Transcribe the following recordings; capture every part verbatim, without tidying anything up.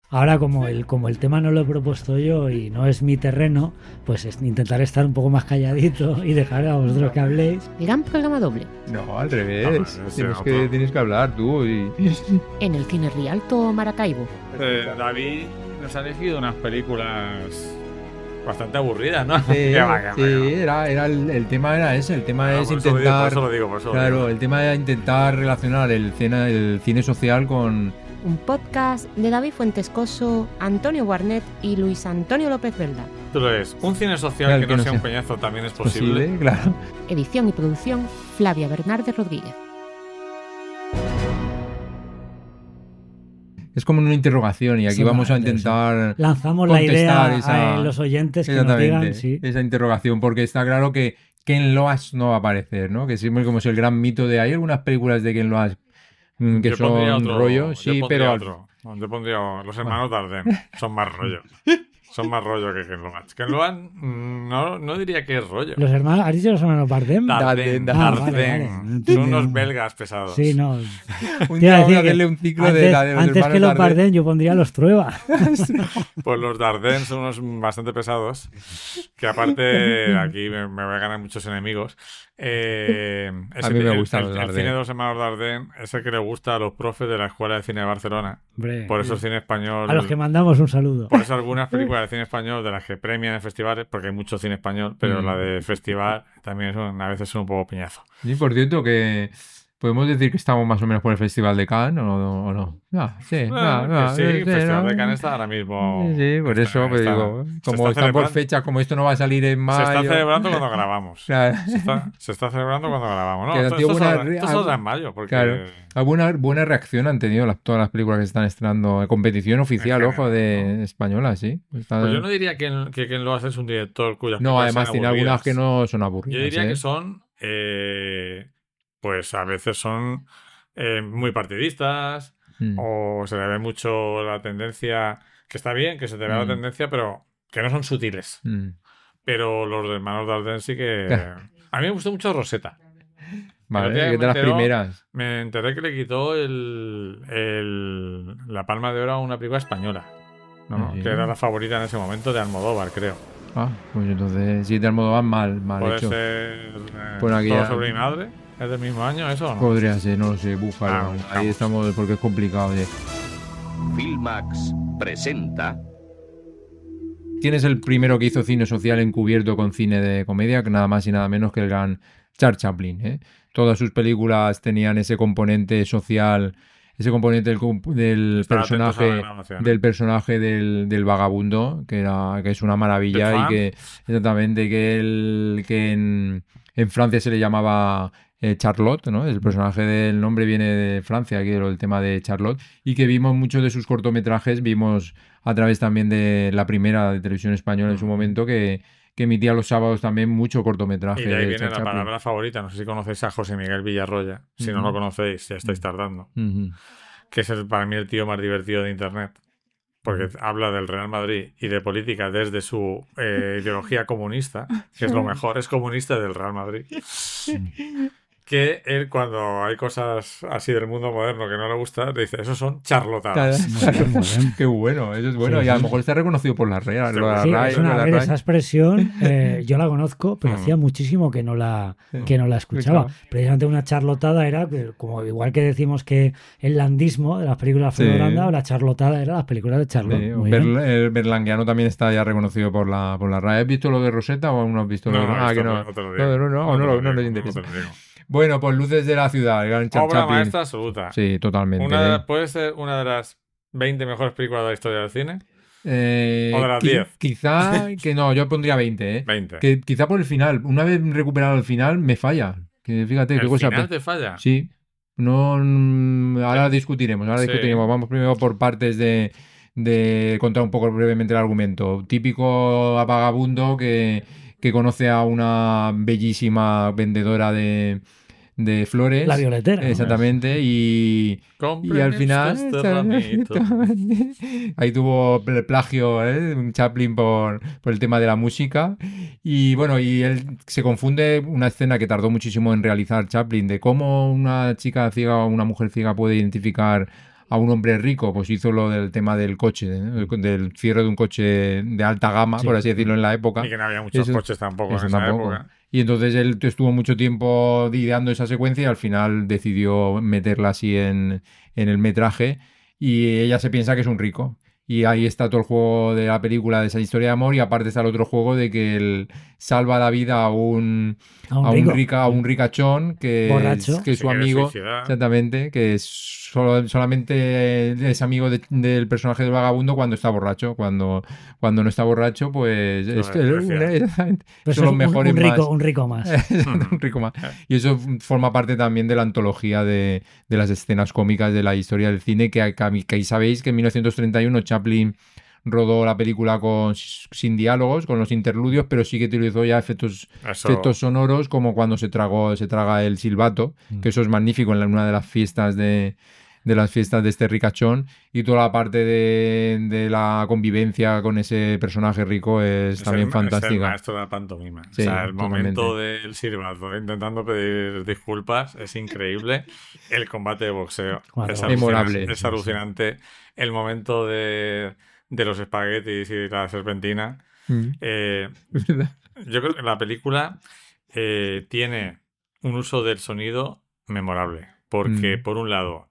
Ahora, como el, como el tema no lo he propuesto yo y no es mi terreno, pues es intentar estar un poco más calladito y dejar a vosotros que habléis. Gran programa doble. No, al revés. Ah, pues, sí, tienes, no, que, pero- tienes que hablar tú. Y... En el Cine Rialto Maracaibo. Eh, David nos ha elegido unas películas bastante aburridas, ¿no? Sí, Que va, que va, sí, que va. era, era el, el tema era ese. El tema Ah, es por eso lo digo, intentar. por eso lo digo, por eso lo Claro, digo. el tema era intentar relacionar el cine, el cine social con. Un podcast de David Fuentescoso, Antonio Guarnet y Luis Antonio López Velda. Tú lo ves. Un cine social Claro, que que no no sea sea un peñazo también es posible. Posible, claro. Edición y producción, Flavia Bernardes Rodríguez. Es como una interrogación y aquí vamos a Solamente intentar Lanzamos la contestar idea esa- a los oyentes que nos exactamente, digan, sí. esa interrogación, porque está claro que Ken Loach no va a aparecer, ¿no? Que siempre como es el gran mito de hay algunas películas de Ken Loach mm, que Yo pondría son otro- rollo, yo sí, pondría pero al- otro. Yo pondría Los Hermanos Dardenne. Son más rollo. Son más rollo que Ken Loach. Ken Loach mm, no, no diría que es rollo. Los hermanos, ¿has dicho los hermanos Bardem? Dardenne, Dardenne, Ah, vale, Dardenne. vale. No Son entendí. unos belgas pesados. Sí, no. un Te iba día a vamos decir a que hacerle un ciclo antes, de la de los antes que hermanos los Dardenne. Bardem yo pondría los Trueba. Pues los Dardenne son unos bastante pesados. Que aparte, aquí me, me voy a ganar muchos enemigos. Eh, es A el- mí me el- gustan el, los el Dardenne. cine de los hermanos Dardenne es el que le gusta a los profes de la Escuela de Cine de Barcelona. Hombre, Por eso el cine español. a los que mandamos un saludo. Por eso algunas películas de cine español de las que premian en festivales, porque hay mucho cine español, pero Mm. la de festival también son, a veces son un poco piñazo. Sí, por cierto que podemos decir que estamos más o menos por el Festival de Cannes o no. ¿O no? Ah, sí, Ah, ah, que ah, sí, sí, el Festival ¿no? de Cannes está ahora mismo. Sí, sí, por está- eso pues está- digo, se como está están por celebrando- fecha, como esto no va a salir en mayo. Se está celebrando cuando grabamos. Claro. Se está, se está celebrando cuando grabamos. No, Que esto, ha sido esto buena saldrá- re- esto saldrá en mayo, porque Claro. ¿Alguna buena reacción han tenido las, todas las películas que se están estrenando? Competición oficial, En ojo, general, de española, sí. Está- pues yo no diría que, que Ken Loach es un director cuyas No, películas además sean tiene algunas aburridas. que no son aburridas. Yo diría ¿eh? que son, eh, pues a veces son eh, muy partidistas, Mm. o se le ve mucho la tendencia, que está bien, que se te vea la Mm. tendencia, pero que no son sutiles. Mm. Pero los de hermanos Dardenne sí que... Claro. A mí me gustó mucho Rosetta. Vale, El otro día que que de las me enteró- primeras. Me enteré que le quitó el, el- la Palma de Oro a una película española, ¿no? Sí. Que era la favorita en ese momento de Almodóvar, creo. Ah, pues entonces, sí, de Almodóvar mal, mal Puede hecho. ser eh, Pues aquí Todo ya- sobre mi madre. ¿Es del mismo año eso o no? Podría ser, no lo sé, búfalo. Ah, Ahí buscamos. estamos, porque es complicado. de- Filmax presenta ¿Quién es el primero que hizo cine social encubierto con cine de comedia? Que nada más y nada menos que el gran Charles Chaplin, ¿eh? Todas sus películas tenían ese componente social, ese componente del, comp- del Estar atentos a la personaje grabación. del personaje del, del vagabundo, que era que es una maravilla Del y fan. que exactamente que el que en, en Francia se le llamaba eh, Charlotte, ¿no? El personaje del nombre viene de Francia, aquí el tema de Charlotte, y que vimos muchos de sus cortometrajes, vimos a través también de la primera de televisión española en su momento que, que emitía los sábados también mucho cortometraje. Y de ahí de viene Charles la Chaplin. palabra favorita. No sé si conocéis a José Miguel Villarroya. Si no Ujú. lo conocéis, ya estáis tardando. Ujú. Que es el, para mí el tío más divertido de Internet. Porque habla del Real Madrid y de política desde su eh, ideología comunista, que es lo mejor, es comunista del Real Madrid. Que él, cuando hay cosas así del mundo moderno que no le gusta, dice, esos son charlotadas. Muy bien, muy bien. Qué bueno, eso es bueno. Sí, y a lo sí. mejor está reconocido por la RAE. Sí, la Sí, RAE, es una, la a ver, RAE. esa expresión eh, yo la conozco, pero Mm. hacía muchísimo que no la que no la escuchaba. Escuchaba. Precisamente una charlotada era que, como igual que decimos que el landismo de las películas Sí. de Floranda, o la charlotada era las películas de Charlotte. Sí, Muy bien. Berl- el berlanguiano también está ya reconocido por la, por la RAE. ¿Has visto lo de Rosetta o aún no has visto lo No, de no, Ah, esto que no. no te lo digo. No, no, no, No te no, lo no, no digo, les no interesa. te lo digo. Bueno, pues Luces de la Ciudad, el gran Charles Obra Chaplin. maestra absoluta. Sí, totalmente. Una de ¿eh? las- puede ser una de las veinte mejores películas de la historia del cine. Eh, o de las qui- diez. Quizá, que no, yo pondría veinte, ¿eh? veinte. Que quizá por el final, una vez recuperado el final, me falla. Que fíjate, qué ¿El cosa. final te falla? Sí. No, mm, ahora discutiremos, ahora Sí. discutiremos. Vamos primero por partes de, de contar un poco brevemente el argumento. Típico vagabundo que, que conoce a una bellísima vendedora de, de flores. La violetera, ¿no? Exactamente. Y, Compren y al final este ramito. ahí tuvo el plagio, ¿eh? Un Chaplin por, por el tema de la música. Y bueno, y él se confunde una escena que tardó muchísimo en realizar Chaplin, de cómo una chica ciega o una mujer ciega puede identificar a un hombre rico, pues hizo lo del tema del coche, ¿eh? del cierre de un coche de alta gama, Sí. por así decirlo, en la época. Y que no había muchos Eso- coches tampoco Eso en esa tampoco. época. Y entonces él estuvo mucho tiempo ideando esa secuencia y al final decidió meterla así en, en el metraje y ella se piensa que es un rico. Y ahí está todo el juego de la película, de esa historia de amor, y aparte está el otro juego de que él salva la vida a un, A un a un, rico. rica, a un ricachón que Borracho. es, que es Se su quiere amigo, suicidar. exactamente, que es solo, solamente es amigo de- del personaje del vagabundo cuando está borracho. Cuando, cuando no está borracho, pues Lo es- desprecia. exactamente, Pues son es los un, mejores un rico, más. un rico más. un rico más. Y eso forma parte también de la antología de, de las escenas cómicas de la historia del cine, que, que, que ahí sabéis que en mil novecientos treinta y uno Chaplin rodó la película con, sin diálogos, con los interludios, pero sí que utilizó ya efectos, Eso- efectos sonoros, como cuando se tragó, se traga el silbato, que eso es magnífico en la- una de las fiestas de, de las fiestas de este ricachón, y toda la parte de, de la convivencia con ese personaje rico es, Es también el, fantástica. Es el maestro de la pantomima. Sí, o sea, el totalmente. momento del silbato intentando pedir disculpas es increíble. El combate de boxeo Cuando- es Memorable. alucinante. Es alucinante. El momento de, de los espaguetis y la serpentina. Mm. Eh, Es verdad. yo creo que la película eh, tiene un uso del sonido memorable. Porque, Mm. por un lado,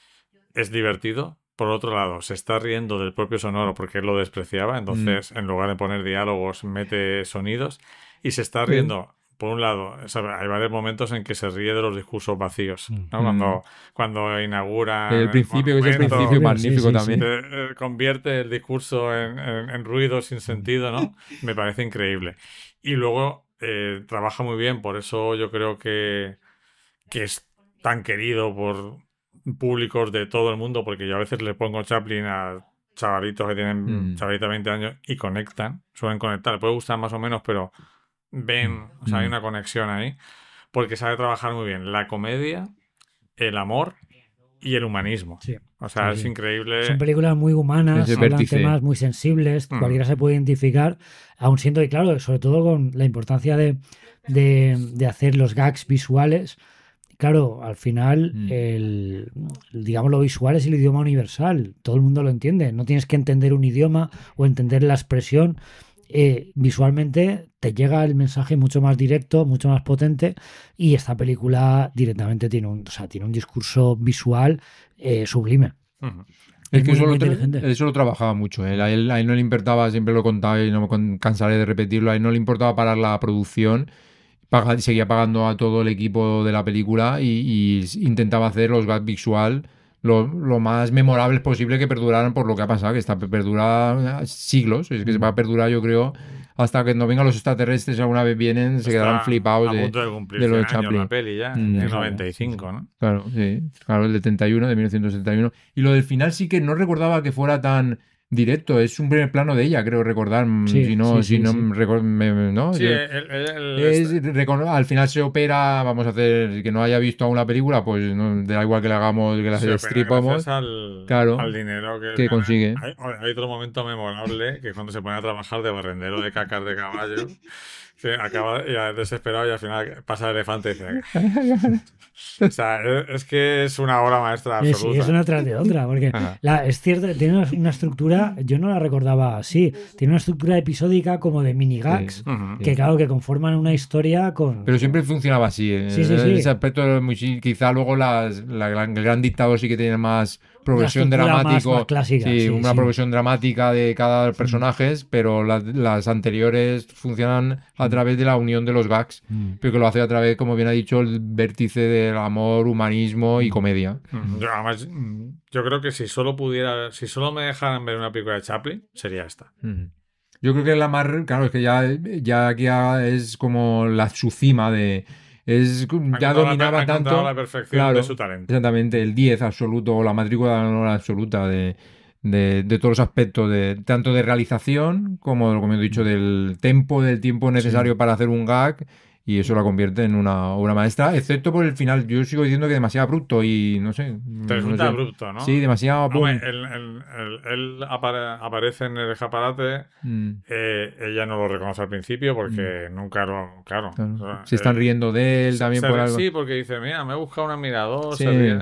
es divertido. Por otro lado, se está riendo del propio sonoro porque él lo despreciaba. Entonces, en lugar de poner diálogos, mete sonidos. Y se está riendo, por un lado, o sea, hay varios momentos en que se ríe de los discursos vacíos. ¿no? Mm. Cuando, cuando inaugura. El principio, que es el monumento, principio Sí, magnífico sí, también. sí. eh, eh, convierte el discurso en, en, en ruido sin sentido, ¿no? Me parece increíble. Y luego eh, trabaja muy bien, por eso yo creo que, que es tan querido por públicos de todo el mundo, porque yo a veces le pongo Chaplin a chavalitos que tienen, Mm. chavalitos de veinte años y conectan, suelen conectar, le puede gustar más o menos, pero ven, o sea, hay Mm. una conexión ahí, porque sabe trabajar muy bien la comedia, el amor y el humanismo. Sí. O sea, Sí, es sí. increíble. Son películas muy humanas, Ese hablan vértice. temas muy sensibles, Mm. cualquiera se puede identificar, aun siendo, y claro, sobre todo con la importancia de, de, de hacer los gags visuales. Claro, al final, Mm. el, digamos, lo visual es el idioma universal, todo el mundo lo entiende, no tienes que entender un idioma o entender la expresión. Eh, visualmente te llega el mensaje mucho más directo, mucho más potente, y esta película directamente tiene un, o sea, tiene un discurso visual eh, sublime. Ujú. Es Es que muy, eso lo, muy tra- inteligente. eso lo trabajaba mucho. ¿Eh? A, él, a él no le importaba, siempre lo contaba y no me con- cansaré de repetirlo, a él no le importaba parar la producción, paga- seguía pagando a todo el equipo de la película y, y s- intentaba hacer los gags visual lo, lo más memorables posible, que perduraran por lo que ha pasado, que está perdura siglos, es que se va a perdurar, yo creo, hasta que no vengan los extraterrestres, alguna vez vienen, se Está quedarán flipados a de, punto de cumplir de lo de cien años Chaplin. la peli ya, Mm. en el Claro, noventa y cinco, sí, ¿no? Claro, sí, claro, el del setenta y uno, de mil novecientos setenta y uno. Y lo del final sí que no recordaba que fuera tan directo, es un primer plano de ella, creo recordar. mm, Sí, si no, sí, si sí, no, sí. recor- me- me- ¿no? Sí, Yo- el- el- el- es recono- al final se opera, vamos a hacer, que no haya visto aún la película, pues no, da igual que le hagamos, que la se opera destripamos. gracias al, Claro, al dinero que, que gana. consigue. Hay, hay otro momento memorable que es cuando se pone a trabajar de barrendero de cacas de caballo. Que acaba ya desesperado y al final pasa el elefante y dice. O sea, es, es que es una obra maestra Es, absoluta. es una tras de otra, porque Ajá. la, es cierto, tiene una, una estructura, yo no la recordaba así, tiene una estructura episódica como de mini gags, Sí. Ujú. que claro, que conforman una historia con... Pero siempre funcionaba así. ¿Eh? Sí, sí, sí. Ese aspecto, muy, sí, quizá luego las, la gran- el gran dictador sí que tiene más progresión estructura más- dramática. más clásica, sí, sí, una sí. progresión dramática de cada personaje, pero las, las anteriores funcionan a través de la unión de los gags, Mm. pero que lo hace a través, como bien ha dicho, el vértice del amor, humanismo y comedia. Ujú. Yo, además, mm, yo creo que si solo pudiera, si solo me dejaran ver una película de Chaplin, sería esta. Ujú. Yo creo que la más, claro, es que ya, ya aquí ya es como la su cima de, es, Ha ya encontrado la- dominaba ha encontrado tanto, la perfección claro, de su talento. exactamente, el diez absoluto o la matrícula de honor absoluta de, de, de todos los aspectos, de tanto de realización como, como he dicho, del tempo, del tiempo necesario para hacer un gag. Y eso la convierte en una obra maestra, excepto por el final. Yo sigo diciendo que demasiado abrupto y no sé. Te no resulta sé. abrupto, ¿no? Sí, demasiado. Hombre, pum. él, él- él- él apare- aparece en el escaparate. Mm, eh, ella no lo reconoce al principio porque nunca lo. Claro. claro. o sea, Se están él- riendo de él se- también se- por algo. Sí, porque dice: Mira, me he buscado un admirador. Sí. se ríe.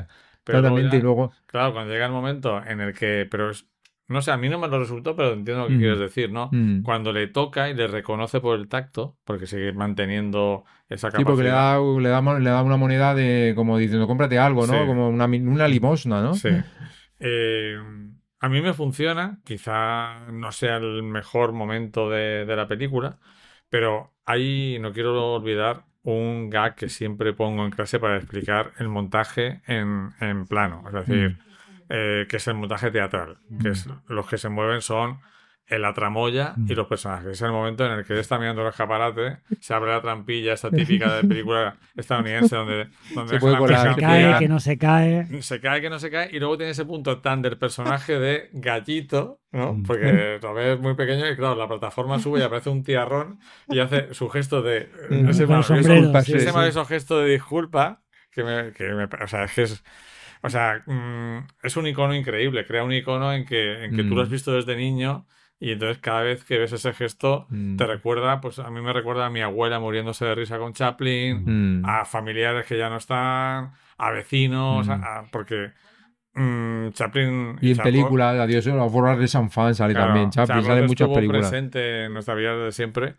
Pero luego Totalmente, ya- y luego... Claro, cuando llega el momento en el que... Pero es, no sé, a mí no me lo resultó, pero entiendo lo que Mm. quieres decir, ¿no? Mm. Cuando le toca y le reconoce por el tacto, porque sigue manteniendo esa Sí, porque le capacidad. da, le, da, mo- le da una moneda de como diciendo, cómprate algo, ¿no? Sí. Como una, mi- una limosna, ¿no? Sí. Eh, a mí me funciona, quizá no sea el mejor momento de, de la película, pero ahí no quiero olvidar un gag que siempre pongo en clase para explicar el montaje en, en plano, es decir, eh, que es el montaje teatral, que es los que se mueven son la tramoya y los personajes. Es el momento en el que él está mirando el escaparate, se abre la trampilla, esta típica de película estadounidense donde, donde Se deja puede la colar. mesa Se cae, vacía. que no se cae. Se cae, que no se cae, y luego tiene ese punto tan del personaje de gallito, ¿no? Mm. Porque lo ves muy pequeño y claro, la plataforma sube y aparece un tiarrón y hace su gesto de... Mm. ese Con el maravilloso- sombrero, sí, ese sí. maravilloso gesto de disculpa que me, que me... O sea, es que es... O sea, mm, es un icono increíble. Crea un icono en que, en que tú lo has Mm. visto desde niño y entonces cada vez que ves ese gesto Mm. te recuerda, pues a mí me recuerda a mi abuela muriéndose de risa con Chaplin, Mm. a familiares que ya no están, a vecinos, Mm. a- a- porque mm, Chaplin Y en Charcot- película, Adiós, la Forra de San Fan sale claro, también. Chaplin Charlotte sale en muchas estuvo películas. presente en nuestra vida desde siempre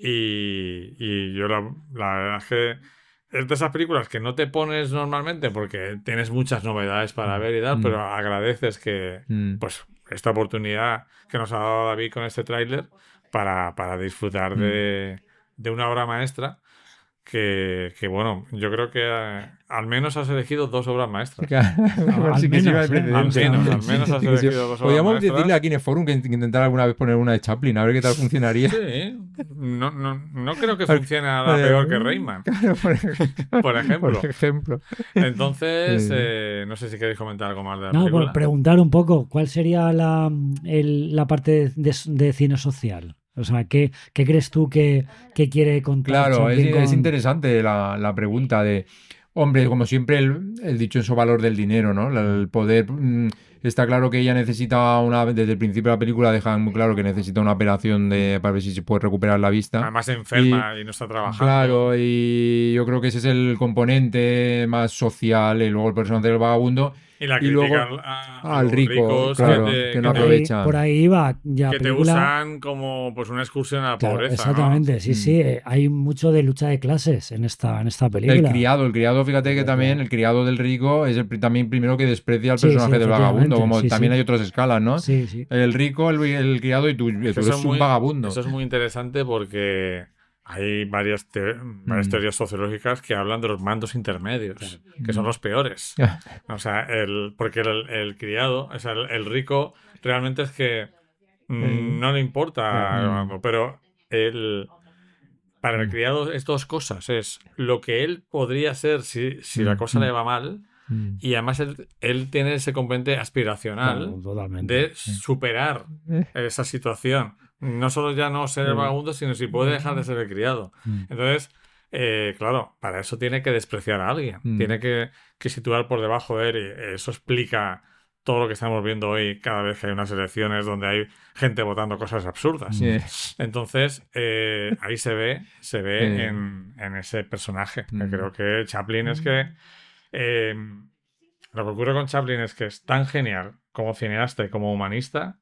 y, y yo la, la verdad es que es de esas películas que no te pones normalmente porque tienes muchas novedades para ver y tal, Mm. pero agradeces que Mm. pues esta oportunidad que nos ha dado David con este tráiler para, para disfrutar Mm. de, de una obra maestra que, que, bueno, yo creo que eh, al menos has elegido dos obras maestras. Al Sí que sí, menos, iba ¿eh? de Al precedente. menos, al menos has Sí que sí. elegido dos obras Podríamos maestras. decirle aquí en el forum que que intentar alguna vez poner una de Chaplin, a ver qué tal funcionaría. Sí, no, no, no creo que Por- funcione nada por- peor que Rayman, Claro, por ejemplo. por ejemplo. Por ejemplo. Entonces, Sí. eh, no sé si queréis comentar algo más de la No, película. por preguntar un poco, ¿cuál sería la, el- la parte de, de cine social? O sea, ¿qué, qué crees tú que, que quiere contar Claro, es, Chaplin con- es interesante la, la pregunta de, hombre, como siempre el, el dichoso valor del dinero, ¿no? El poder, mm, está claro que ella necesita una, desde el principio de la película dejan muy claro que necesita una operación de, para ver si se puede recuperar la vista. Además enferma y, no está trabajando. Claro, y yo creo que ese es el componente más social, y luego el personaje del vagabundo. Y la y crítica luego al, a- a al los rico, ricos claro, que te, que no por ahí- aprovecha. Por ahí va ya que te película. usan como pues una excursión a la Claro, pobreza. exactamente, sí, Mm. sí. eh, Hay mucho de lucha de clases en esta, en esta película. El criado, el criado, fíjate que Claro. también el criado del rico es el pri- también primero que desprecia al Sí, personaje sí, del vagabundo, efectivamente, como sí, también sí. hay otras escalas, ¿no? Sí, sí. El rico, el, el criado y tú, tú Eso eres es un muy- vagabundo. Eso es muy interesante porque hay varias, te- varias Mm. teorías sociológicas que hablan de los mandos intermedios, que son los peores. O sea, el, porque el, el criado, o sea, el, el rico realmente es que mm, Mm. no le importa, Claro. vamos, pero el, para el Mm. criado es dos cosas. Es lo que él podría ser si, si la Mm. cosa le va mal Mm. y además él, él tiene ese componente aspiracional Claro, totalmente. de superar esa situación. No solo ya no ser el vagabundo, sino si puede dejar de ser el criado. Mm. Entonces, eh, claro, para eso tiene que despreciar a alguien. Mm. Tiene que, que situar por debajo de él y eso explica todo lo que estamos viendo hoy cada vez que hay unas elecciones donde hay gente votando cosas absurdas. Sí. Entonces, eh, ahí se ve, se ve Sí. en, en ese personaje. Que Mm. creo que Chaplin es que... eh, lo que ocurre con Chaplin es que es tan genial como cineasta y como humanista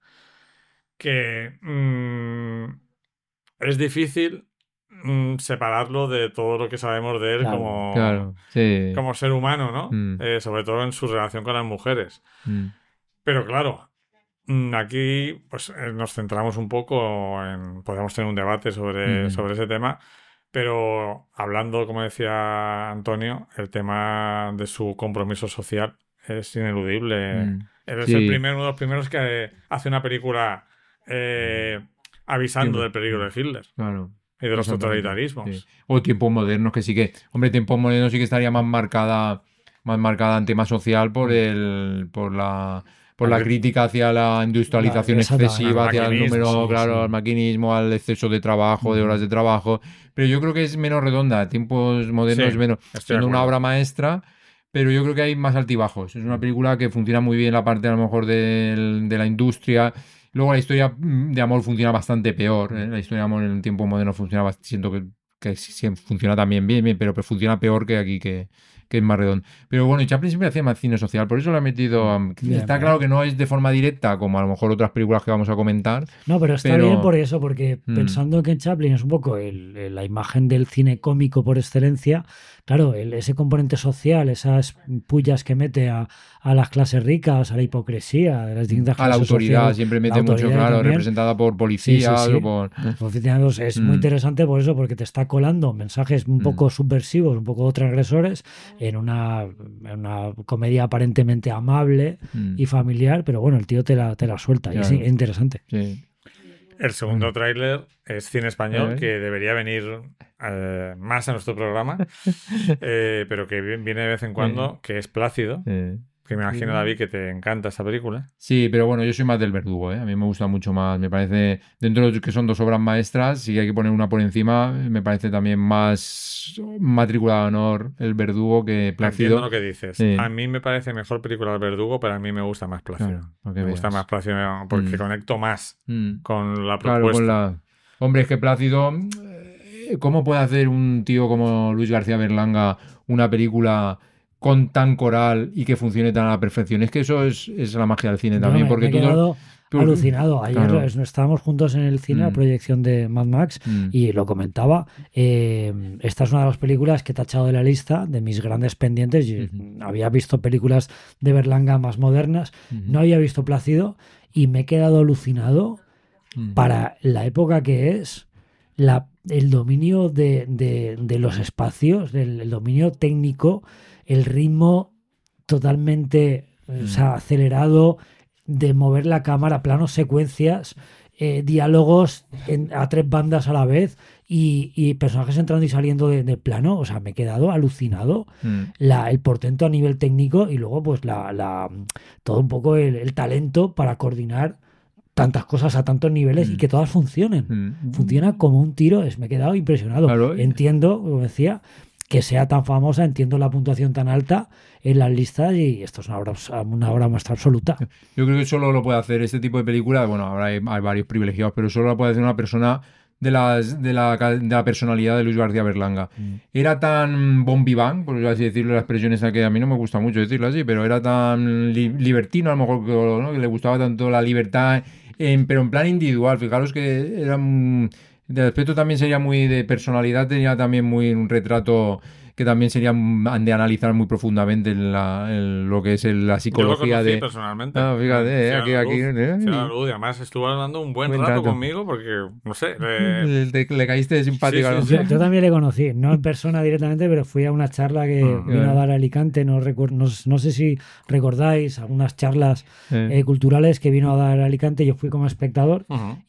que mm, es difícil mm, separarlo de todo lo que sabemos de él Claro, como, Claro, sí. como ser humano, ¿no? Mm. Eh, sobre todo en su relación con las mujeres. Mm. Pero claro, mm, aquí pues eh, nos centramos un poco en... Podemos tener un debate sobre, Mm. sobre ese tema, pero hablando, como decía Antonio, el tema de su compromiso social es ineludible. Mm. Él es Sí. el primero, uno de los primeros que eh, hace una película eh, avisando Sí. del peligro de Hitler Claro. y de los Exactamente, totalitarismos. sí. O tiempos modernos que sí que, hombre, tiempos modernos sí que estaría más marcada, más marcada en tema social por el, por la, por la La- crítica hacia la industrialización La- exactamente, excesiva, al hacia el maquinismo, número, sí, claro, sí. al maquinismo, al exceso de trabajo, de Mm. horas de trabajo. Pero yo creo que es menos redonda, tiempos modernos Sí, menos, estoy de siendo una acuerdo. obra maestra. Pero yo creo que hay más altibajos. Es una película que funciona muy bien la parte a lo mejor del- de la industria. Luego la historia mm, de amor funciona bastante peor. ¿eh? La historia de amor en el tiempo moderno funciona bast- siento que que sí, sí, funciona también bien, bien, pero, pero funciona peor que aquí, que, que en Marredón. Pero bueno, y Chaplin siempre hacía más cine social, por eso lo ha metido. Um, Bien, está bien. claro que no es de forma directa, como a lo mejor otras películas que vamos a comentar. No, pero está Pero- bien por eso, porque Mm. pensando que Chaplin es un poco el- el- la imagen del cine cómico por excelencia, claro, el- ese componente social, esas pullas que mete a, a las clases ricas, a la hipocresía de las distintas A la clases autoridad sociales, siempre la mete mucho, autoridad claro, también. representada por Sí, sí, policías sí. o por. Pues, es muy Mm. interesante por eso, porque te está colando mensajes un Mm. poco subversivos, un poco transgresores, en una, en una comedia aparentemente amable Mm. y familiar, pero bueno, el tío te la, te la suelta y Claro. es interesante. Sí. El segundo tráiler es cine español, Eh. que debería venir eh, más a nuestro programa, eh, pero que vi- viene de vez en cuando, que es Plácido, Eh. que me imagino, David, que te encanta esa película. Sí, pero bueno, yo soy más del Verdugo, ¿eh? A mí me gusta mucho más, me parece, dentro de los que son dos obras maestras, si hay que poner una por encima, me parece también más matrícula de honor el Verdugo que Entiendo Plácido. lo que dices. Sí. A mí me parece mejor película El Verdugo, pero a mí me gusta más Plácido. Claro, para que me gusta veas. más Plácido porque Mm. conecto más Mm. con la Claro, propuesta. con la... Hombre, es que Plácido, eh, ¿cómo puede hacer un tío como Luis García Berlanga una película con tan coral y que funcione tan a la perfección? Es que eso es, es la magia del cine Yo también, me, porque me he tú... quedado tú- alucinado. Ayer Claro. es- estábamos juntos en el cine, la Mm. proyección de Mad Max, Mm. y lo comentaba. eh, esta es una de las películas que he tachado de la lista de mis grandes pendientes. Yo Ujú. había visto películas de Berlanga más modernas, Ujú. no había visto Plácido, y me he quedado alucinado Mm. para la época que es, la, el dominio de, de- de los espacios, el, el dominio técnico, el ritmo totalmente o sea, acelerado de mover la cámara, planos secuencias, eh, diálogos en- a tres bandas a la vez y, y personajes entrando y saliendo de, de plano. O sea, me he quedado alucinado. Mm. La, el portento a nivel técnico y luego pues la, la todo un poco el, el talento para coordinar tantas cosas a tantos niveles y Mm. que todas funcionen. Mm. Funciona como un tiro. Es, me he quedado impresionado. Claro. Entiendo, como decía, que sea tan famosa, entiendo la puntuación tan alta en las listas y esto es una obra, una obra maestra absoluta. Yo creo que solo lo puede hacer este tipo de película. Bueno, ahora hay, hay varios privilegiados, pero solo lo puede hacer una persona de, las, de, la, de la personalidad de Luis García Berlanga. Mm. Era tan bon vivant, por así decirlo, la expresión esa que a mí no me gusta mucho decirlo así, pero era tan li- libertino, a lo mejor, que, ¿no? que le gustaba tanto la libertad, en- pero en plan individual. Fijaros que era un... De aspecto también sería muy de personalidad, tenía también muy un retrato que también sería de analizar muy profundamente la, el- lo que es el- la Yo lo psicología conocí de... personalmente. Ah, fíjate, eh, Fui a aquí, la aquí, luz, eh, fui a la luz, y además estuvo hablando un buen, Buen rato, rato. conmigo porque, no sé, eh, le, le caíste de simpático. Sí, ¿no? sí, Yo, yo también le conocí, no en persona directamente, pero fui a una charla que Ah, vino claro. a dar a Alicante. No, recuer- no, no sé si recordáis algunas charlas Eh. eh, culturales que vino a dar a Alicante. Yo fui como espectador. ujú.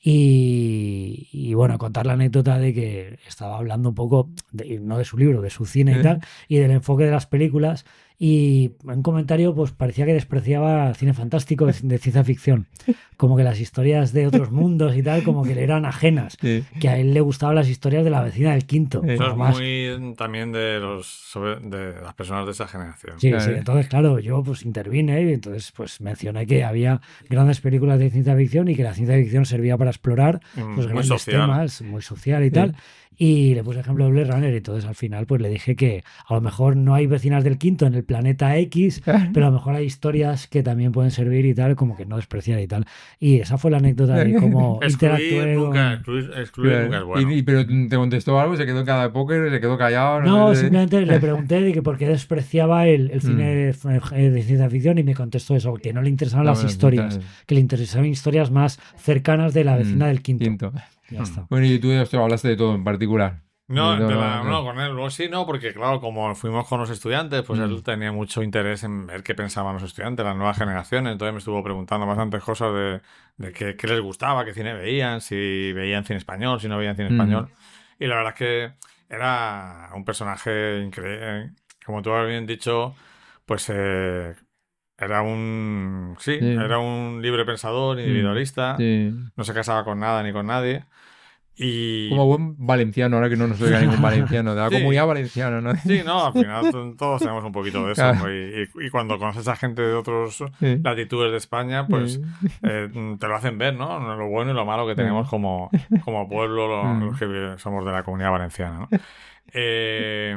Y, y bueno, contar la anécdota de que estaba hablando un poco, de- no de su libro, de su cine y Eh. tal, y del enfoque de las películas. Y en un comentario, pues parecía que despreciaba el cine fantástico de, de ciencia ficción. Como que las historias de otros mundos y tal, como que le eran ajenas. Sí. Que a él le gustaban las historias de la vecina del quinto. Eh. Eso Como es más- muy también de los sobre- de las personas de esa generación. Sí, Claro. sí, entonces claro, yo pues intervine y entonces pues mencioné que había grandes películas de ciencia ficción y que la ciencia ficción servía para explorar Mm, pues muy grandes social. temas, muy social y tal. Y le puse ejemplo de Blade Runner y entonces al final pues le dije que a lo mejor no hay vecinas del quinto en el planeta X, pero a lo mejor hay historias que también pueden servir y tal, como que no despreciar y tal. Y esa fue la anécdota de cómo Excluir interactué con... nunca, excluir, excluir Claro. nunca es bueno. Y- y- pero te contestó algo, se quedó en cada póker, se quedó callado. No, sé. simplemente le pregunté de que por qué despreciaba el, el cine de, de ciencia ficción y me contestó eso, que no le interesaban No, las bueno, historias, claro. que le interesaban historias más cercanas de la vecina Mm, del quinto. quinto. Ya está. Bueno, y tú hostia, hablaste de todo en particular. No, No, de la- no. no, con él, luego sí, no, porque claro, como fuimos con los estudiantes, pues Mm. él tenía mucho interés en ver qué pensaban los estudiantes, las nuevas generaciones, entonces me estuvo preguntando bastantes cosas de, de qué, qué les gustaba, qué cine veían, si veían cine español, si no veían cine Mm. español. Y la verdad es que era un personaje increíble, como tú habías bien dicho, pues eh, era un, sí, Sí. era un libre pensador, individualista, Sí. no se casaba con nada ni con nadie. Y... Como buen valenciano, ahora que no nos oiga ningún valenciano, de la Sí. comunidad valenciana, ¿no? Sí, no, al final t- todos tenemos un poquito de eso. Claro. ¿no? Y, y- y cuando conoces a gente de otras Sí. latitudes de España, pues Sí. eh, te lo hacen ver, ¿no? Lo bueno y lo malo que tenemos como, como pueblo, lo- Mm. los que somos de la comunidad valenciana, ¿no? Eh,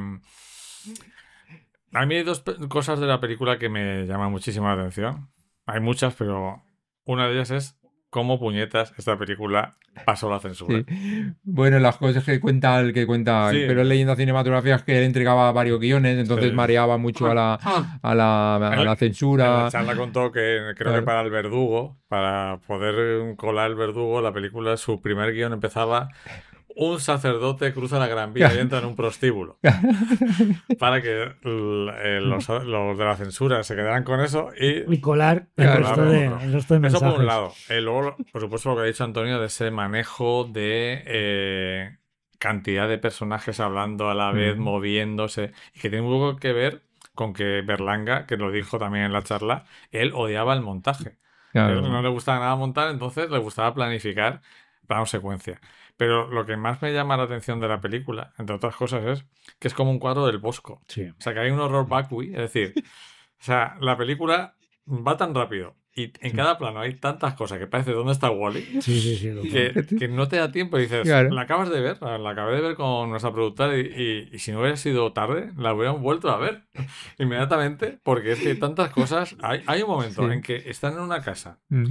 a mí hay dos pe- cosas de la película que me llaman muchísimo la atención. Hay muchas, pero una de ellas es cómo puñetas esta película pasó la censura. Sí. Bueno, las cosas que cuenta el que cuenta, Sí. pero leyendo cinematográficas que él entregaba varios guiones, entonces Sí. mareaba mucho a la, a la, a la En censura. la charla contó que creo Claro. que para el verdugo, para poder colar el verdugo, la película, su primer guión empezaba: un sacerdote cruza la Gran Vía y entra en un prostíbulo. Para que l- eh, los, los de la censura se quedaran con eso y... Y colar el, Claro, resto, claro, de, claro. el resto de Eso mensajes. por un lado. Eh, luego, por supuesto, lo que ha dicho Antonio de ese manejo de eh, cantidad de personajes hablando a la vez, Mm. moviéndose, y que tiene un poco que ver con que Berlanga, que lo dijo también en la charla, él odiaba el montaje. Claro. Él no le gustaba nada montar, entonces le gustaba planificar plano secuencia. Pero lo que más me llama la atención de la película, entre otras cosas, es que es como un cuadro del Bosco. Sí. O sea, que hay un horror vacui, es decir, o sea, la película va tan rápido y en Sí. cada plano hay tantas cosas que parece ¿dónde está Wally? Sí, sí, sí. total. Que, que no te da tiempo y dices, Claro. la acabas de ver, la acabé de ver con nuestra productora y, y- y si no hubiera sido tarde, la hubiéramos vuelto a ver inmediatamente, porque es que hay tantas cosas. Hay, hay un momento Sí. en que están en una casa. Mm.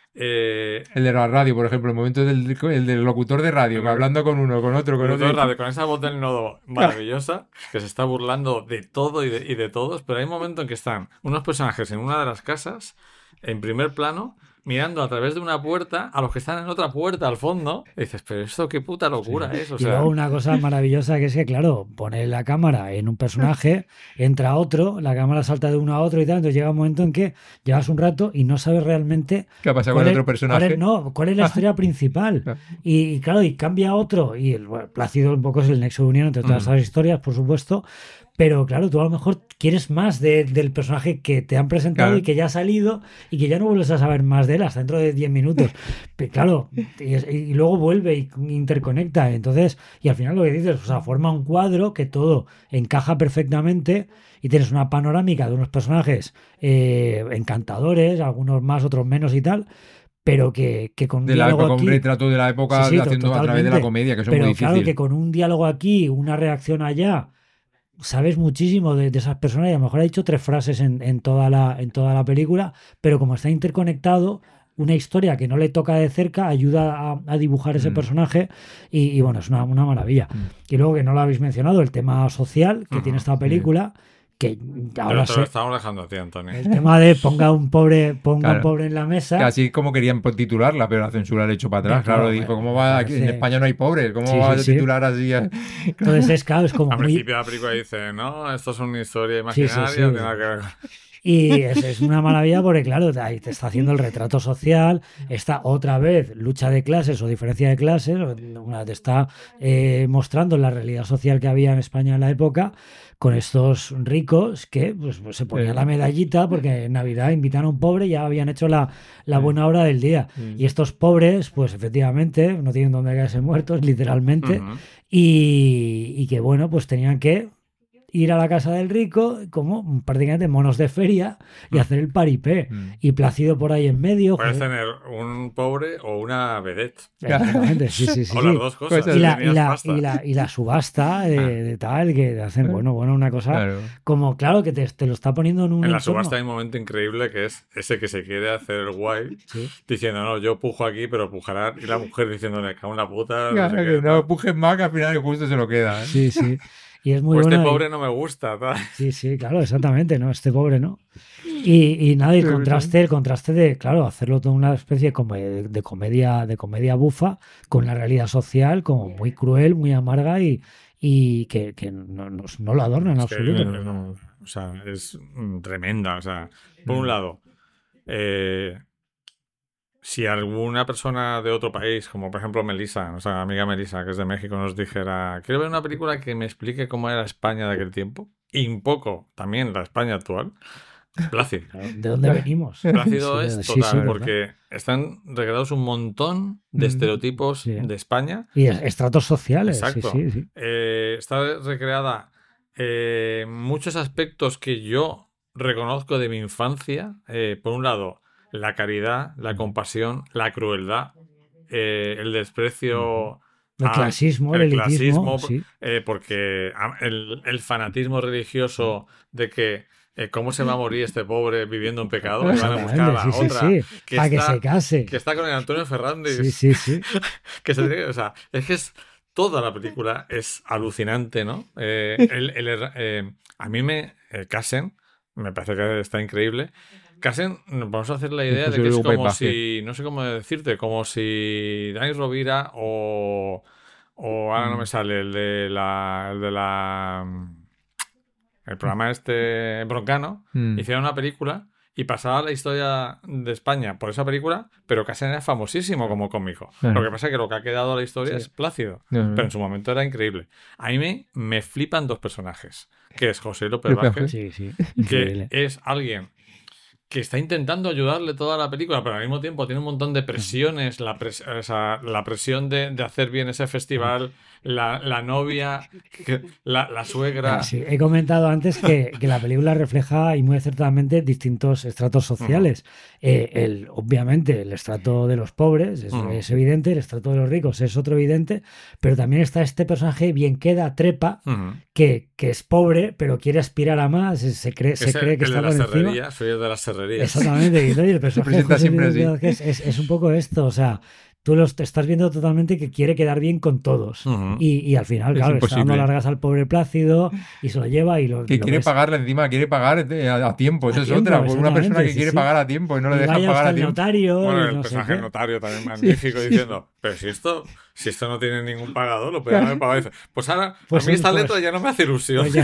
Eh, El de la radio, por ejemplo, el momento del, el del locutor de radio, El que hablando con uno, con otro, con Con, otro. radio, con esa voz del nodo maravillosa, que se está burlando de todo y de, y de todos, pero hay un momento en que están unos personajes en una de las casas, en primer plano, mirando a través de una puerta a los que están en otra puerta al fondo, y dices, pero esto qué puta locura es, o Y sea... luego una cosa maravillosa que es que, claro, pone la cámara en un personaje, entra otro, la cámara salta de uno a otro y tal, entonces llega un momento en que llevas un rato y no sabes realmente ¿Qué ha pasado con cuál el otro es- personaje? cuál es- no, cuál es la historia principal. Claro. Y, y claro, y cambia a otro, y el bueno, Plácido un poco es el nexo de unión entre todas Mm. esas historias, por supuesto, pero claro, tú a lo mejor quieres más de- del personaje que te han presentado Claro. y que ya ha salido y que ya no vuelves a saber más de él hasta dentro de diez minutos. Pero claro, y, es- y luego vuelve y interconecta, entonces, y al final lo que dices, o sea, forma un cuadro que todo encaja perfectamente y tienes una panorámica de unos personajes eh, encantadores, algunos más, otros menos y tal, pero que, que con un De la diálogo época, aquí, un retrato de la época Sí, sí, haciendo a través de la totalmente. comedia, que eso es pero muy claro difícil. que con un diálogo aquí, una reacción allá, sabes muchísimo de, de esas personas y a lo mejor ha dicho tres frases en, en toda la, en toda la película, pero como está interconectado, una historia que no le toca de cerca ayuda a, a dibujar ese Mm. personaje y, y bueno, es una, una maravilla. Mm. Y luego que no lo habéis mencionado, el tema social que Ujú, tiene esta película, que Pero ahora te lo sé, estamos dejando a ti, Antonio. el tema de ponga un pobre, ponga un Claro. pobre en la mesa. Que así como querían po- titularla, pero la censura le echó para atrás. Eh, claro, Claro, dijo, me- ¿cómo me va? Aquí en parece- España no hay pobres, ¿cómo Sí, vas sí, a sí. titular así? a- Entonces es claro, es como Al muy, principio la película dice, no, esto es una historia Sí, sí, imaginaria, sí. no tiene nada que ver con... y es, es una maravilla porque, claro, ahí te está haciendo el retrato social, está otra vez lucha de clases o diferencia de clases, una te está eh, mostrando la realidad social que había en España en la época, con estos ricos que pues, pues, se ponían Eh. la medallita porque en Navidad invitan a un pobre y ya habían hecho la, la Eh. buena obra del día. Mm. Y estos pobres, pues efectivamente, no tienen dónde caerse muertos, literalmente, Ujú. y, y que bueno, pues tenían que ir a la casa del rico como prácticamente monos de feria y Mm. hacer el paripé. Mm. Y Plácido por ahí en medio. Puedes joder. tener un pobre o una vedette. Exactamente, sí, sí, sí. o las sí. dos cosas. Pues Y la, y, tenías la, pasta. y, la, y la subasta de, Ah. de tal, que hacen, bueno, bueno, una cosa Claro. como, claro, que te, te lo está poniendo en un En la entorno. subasta hay un momento increíble que es ese que se quiere hacer el guay, Sí. diciendo, no, yo pujo aquí, pero pujará. Y la mujer diciéndole, cago en la puta. No Claro, sé que qué, no tal. empujes más, que al final justo se lo queda. ¿eh? Sí, sí. Y es muy o este bueno. y- pobre no me gusta. Tal. Sí, sí, claro, exactamente, ¿no? Este pobre, ¿no? Y, y nada, y el Sí, contraste, el contraste de, claro, hacerlo toda una especie como de, de comedia, de comedia bufa, con la realidad social, como muy cruel, muy amarga y, y que, que no, no, no lo adorna en Es que, absoluto. eh, no, o sea, es mm, tremenda. O sea, por un lado, eh, si alguna persona de otro país, como por ejemplo Melissa, nuestra amiga Melissa, que es de México, nos dijera, quiero ver una película que me explique cómo era España de aquel tiempo, y un poco también la España actual, Plácido. Claro, ¿de dónde venimos? Plácido Sí, es sí, total, sí, ¿verdad? porque están recreados un montón de Mm. estereotipos Sí. de España. Y es- estratos sociales. Exacto. Sí, sí, sí. Eh, está recreada eh, muchos aspectos que yo reconozco de mi infancia. Eh, por un lado, la caridad, la compasión, la crueldad, eh, el desprecio. El a- clasismo, el, el elitismo. clasismo, Sí. eh, porque a- el, el fanatismo religioso de que eh, cómo se va a morir este pobre viviendo en pecado, y van a buscar a la Exactamente, sí, otra sí, sí. que Para que está- se case. que está con el Antonio Fernández. Sí, sí, sí. Que se tiene- o sea, es que es toda la película es alucinante, ¿no? Eh, el- el erra- eh, a mí me eh, Casen, me parece que está increíble. Casen, nos vamos a hacer la idea José de que es Luis como Paipaje. si, no sé cómo decirte, como si Dani Rovira o o ahora no me sale el de la el de la el programa este Broncano Mm. hicieron una película y pasaba la historia de España por esa película, pero Casen era famosísimo como cómico. Claro. Lo que pasa es que lo que ha quedado de la historia Sí. es Plácido, No, no. pero en su momento era increíble. A mí me, me flipan dos personajes, que es José López López Vázquez, Sí, sí. que Increíble. es alguien que está intentando ayudarle toda la película, pero al mismo tiempo tiene un montón de presiones, la, pres- o sea, la presión de, de hacer bien ese festival, la, la novia, que- la, la suegra. Sí, he comentado antes que, que la película refleja y muy acertadamente distintos estratos sociales. Eh, el, obviamente, el estrato de los pobres es, Ujú. es evidente, el estrato de los ricos es otro evidente, pero también está este personaje bien queda, trepa, Ujú. que, que es pobre, pero quiere aspirar a más, se, se cree, se Es el, cree que el está de la por encima. serrería, soy el de las serrerías. Exactamente, y el personaje de presenta José siempre Luis así. Vázquez es, es un poco esto, o sea, tú lo te estás viendo totalmente que quiere quedar bien con todos. Ujú. Y, y al final, Es claro, le está dando imposible. largas al pobre Plácido y se lo lleva y lo, Que lo quiere ves. pagarle encima, quiere pagar de- a, a tiempo. Eso A es tiempo, otra. Por una persona exactamente, que sí, quiere sí. pagar a tiempo y no le Y dejan vaya pagar hasta a el tiempo. notario Bueno, y el no sé personaje qué. del notario también magnífico, sí. diciendo, pero si esto, si esto no tiene ningún pagador, lo podrían haber pagado. Dice, pues ahora, Pues a mí esta pues- letra ya no me hace ilusión. Pues ya.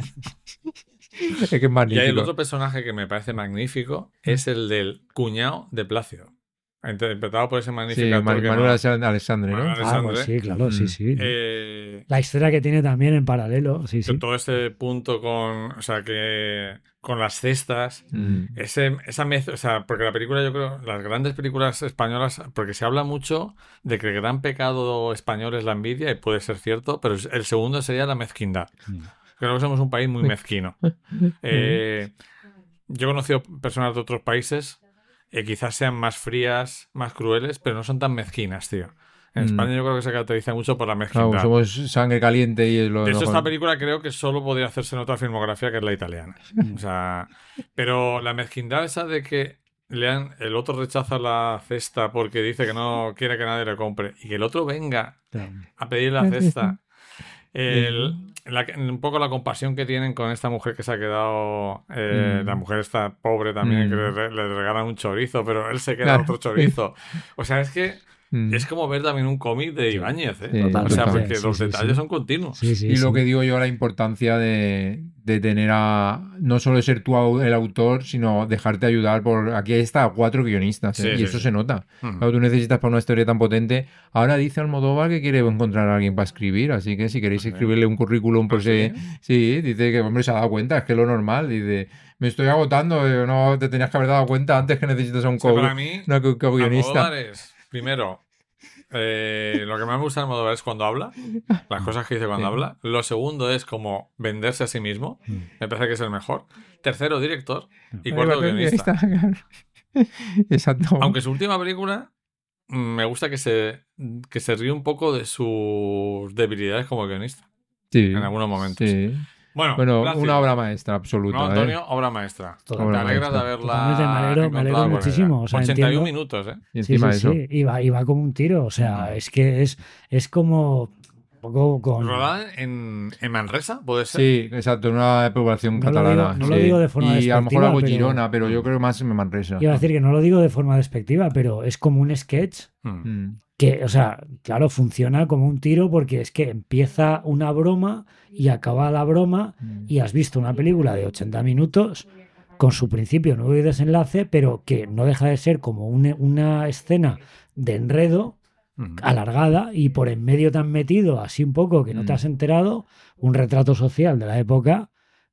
Es que es Y hay el magnífico. otro personaje que me parece magnífico, es el del cuñado de Plácido, interpretado por ese magnífico Sí, actor Man- que Manuel no- Alexandre, ¿no? Manuel Ah, pues sí, claro, sí, Mm. sí. Eh, La historia que tiene también en paralelo, sí, que sí. todo este punto con, o sea, que con las cestas, Mm. ese, esa mezcla, o sea, porque la película, yo creo, las grandes películas españolas, porque se habla mucho de que el gran pecado español es la envidia, y puede ser cierto, pero el segundo sería la mezquindad. Creo que somos un país muy mezquino. Eh, yo he conocido personas de otros países que quizás sean más frías, más crueles, pero no son tan mezquinas, tío. En Mm. España yo creo que se caracteriza mucho por la mezquindad. Claro, somos sangre caliente y es lo De hecho, lo- esta película creo que solo podría hacerse en otra filmografía que es la italiana. O sea, pero la mezquindad esa de que lean, el otro rechaza la cesta porque dice que no quiere que nadie le compre y que el otro venga Claro. a pedir la cesta. El- la- un poco la compasión que tienen con esta mujer que se ha quedado. eh, Mm. La mujer está pobre también, Mm. que le, re- le regalan un chorizo, pero él se queda Claro. otro chorizo. O sea, es que Mm. es como ver también un cómic de Ibáñez, ¿eh? Sí, O sea, totalmente. porque Sí, los sí, detalles sí. son continuos. Sí, sí, Y lo sí. que digo yo, la importancia de, de tener a. No solo ser tú au- el autor, sino dejarte ayudar por. Aquí está cuatro guionistas, ¿eh? Sí, y sí, eso sí. se nota. Ujú. Claro, tú necesitas para una historia tan potente. Ahora dice Almodóvar que quiere encontrar a alguien para escribir, así que si queréis Vale. escribirle un currículum, pues ¿Ah, eh, sí, dice que, hombre, se ha dado cuenta, es que es lo normal. Dice, me estoy agotando, eh, no te tenías que haber dado cuenta antes que necesitas a un Es que co- para mí, una co- co-guionista. Almodóvar es, primero, eh, lo que más me gusta de Almodóvar es cuando habla, las cosas que dice cuando Sí. habla. Lo segundo es como venderse a sí mismo, Mm. me parece que es el mejor. Tercero, director. Y Ahí cuarto, va, guionista. está, claro. Exacto. Aunque su última película mm, me gusta que se, que se ríe un poco de sus debilidades como guionista, Sí, en algunos momentos. sí. Bueno, Bueno, Plácido. una obra maestra absoluta. No, ¿eh? Antonio, obra maestra. Totalmente. Te alegras de maestra. haberla Totalmente, me alegro- me encontrado alegro con ella. muchísimo, o sea, ochenta y uno entiendo- minutos, ¿eh? Y Sí, encima sí, eso. sí. Y va, y va como un tiro. O sea, es que es, es como un poco con. Rodada en, en Manresa, ¿puede ser? Sí, exacto, en una población No lo catalana. digo- no lo sí. digo de forma Y a lo mejor despectiva, algo pero- Girona, pero yo creo más en Manresa. Iba a decir que no lo digo de forma despectiva, pero es como un sketch Mm. Mm. que, o sea, claro, funciona como un tiro porque es que empieza una broma y acaba la broma y has visto una película de ochenta minutos con su principio, nudo y desenlace, pero que no deja de ser como un- una escena de enredo Mm. alargada y por en medio te han metido así un poco que no te Mm. has enterado un retrato social de la época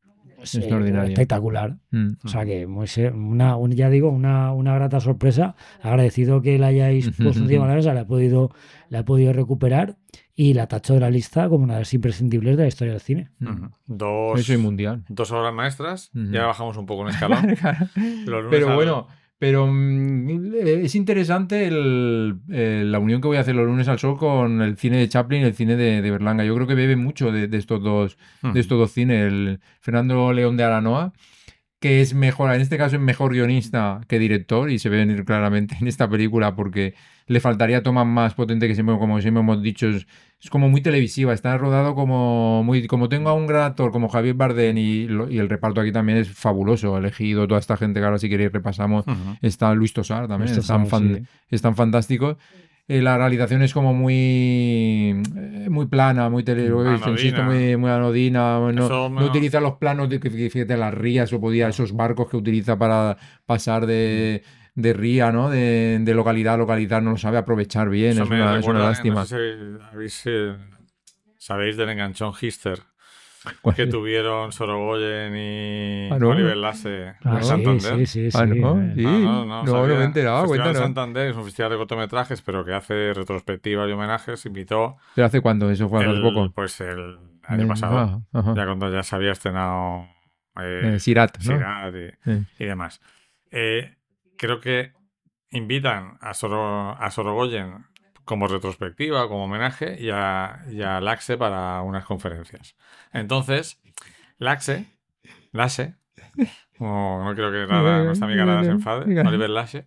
es, eh, Extraordinaria. espectacular. Mm. O sea que, muy se- una, un- ya digo, una, una grata sorpresa. Agradecido que la hayáis puesto encima de la mesa, la he podido, la he podido recuperar y la tacho de la lista como una de las imprescindibles de la historia del cine. Ujú. Dos, Eso y mundial. dos obras maestras. Ujú. Ya bajamos un poco un escalón. Claro. Los lunes Pero al- bueno, pero mm, es interesante el, el- la unión que voy a hacer los lunes al sol con el cine de Chaplin y el cine de, de Berlanga. Yo creo que bebe mucho de, de estos dos, Ujú. de estos dos cines. El Fernando León de Aranoa, que es mejor, en este caso es mejor guionista que director, y se ve venir claramente en esta película porque le faltaría tomas más potente, que siempre, como siempre hemos dicho, es, es como muy televisiva, está rodado como muy, como tengo a un gran actor como Javier Bardem, y, lo- y el reparto aquí también es fabuloso, elegido toda esta gente que ahora si queréis repasamos, Ujú. está Luis Tosar también, Luis están, Tosar, fan- sí. están fantásticos. Eh, la realización es como muy eh, muy plana, muy tele, Anodina. insisto, muy, muy anodina. No, Eso no me- utiliza los planos de que fíjate las rías o podía esos barcos que utiliza para pasar de, de ría, ¿no? De, de localidad a localidad, no lo sabe aprovechar bien. Eso Es me una, es una recuerda, lástima. No sé si habéis, eh, sabéis del enganchón Hister ¿Cuál que es? tuvieron Sorogoyen y Ah, ¿no? Oliver Lasse Ah, en sí, Santander. sí, sí, sí. Ah, ¿no? eh. Sí. Ah, no, no, no, sabía. no me he enterado. El Festival de Cuéntanos. Santander es un festival de cortometrajes, pero que hace retrospectivas y homenajes. Invitó ¿Pero hace cuándo? Eso fue hace el, poco. pues el año Eh, pasado, ah, ajá. ya cuando ya se había estrenado eh, Eh, Sirat, ¿no? Sirat y, Eh. y demás. Eh, creo que invitan a, Soro, a Sorogoyen como retrospectiva, como homenaje, y a, y a Laxe para unas conferencias. Entonces, Laxe, Lasse, como no creo que Rada, nuestra amiga Rada se enfade, Oliver Lasse,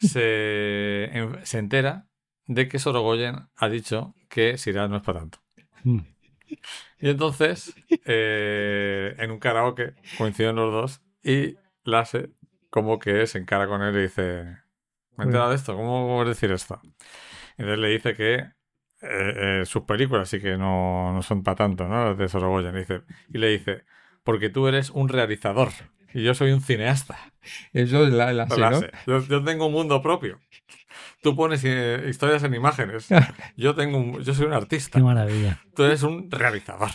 se, en- se entera de que Sorogoyen ha dicho que Sirat no es para tanto. Mm. Y entonces, eh, en un karaoke, coinciden los dos y Lasse como que se encara con él y dice, me he enterado de esto, ¿cómo puedes decir esto? Entonces le dice que eh, eh, sus películas sí que no, no son para tanto, ¿no? Las de Sorogoyen. Dice, y le dice, porque tú eres un realizador y yo soy un cineasta. Eso es la, la Pues sé, ¿no? Lasse, yo, yo tengo un mundo propio. Tú pones eh, historias en imágenes. Yo tengo un- yo soy un artista. Qué maravilla. Tú eres un realizador.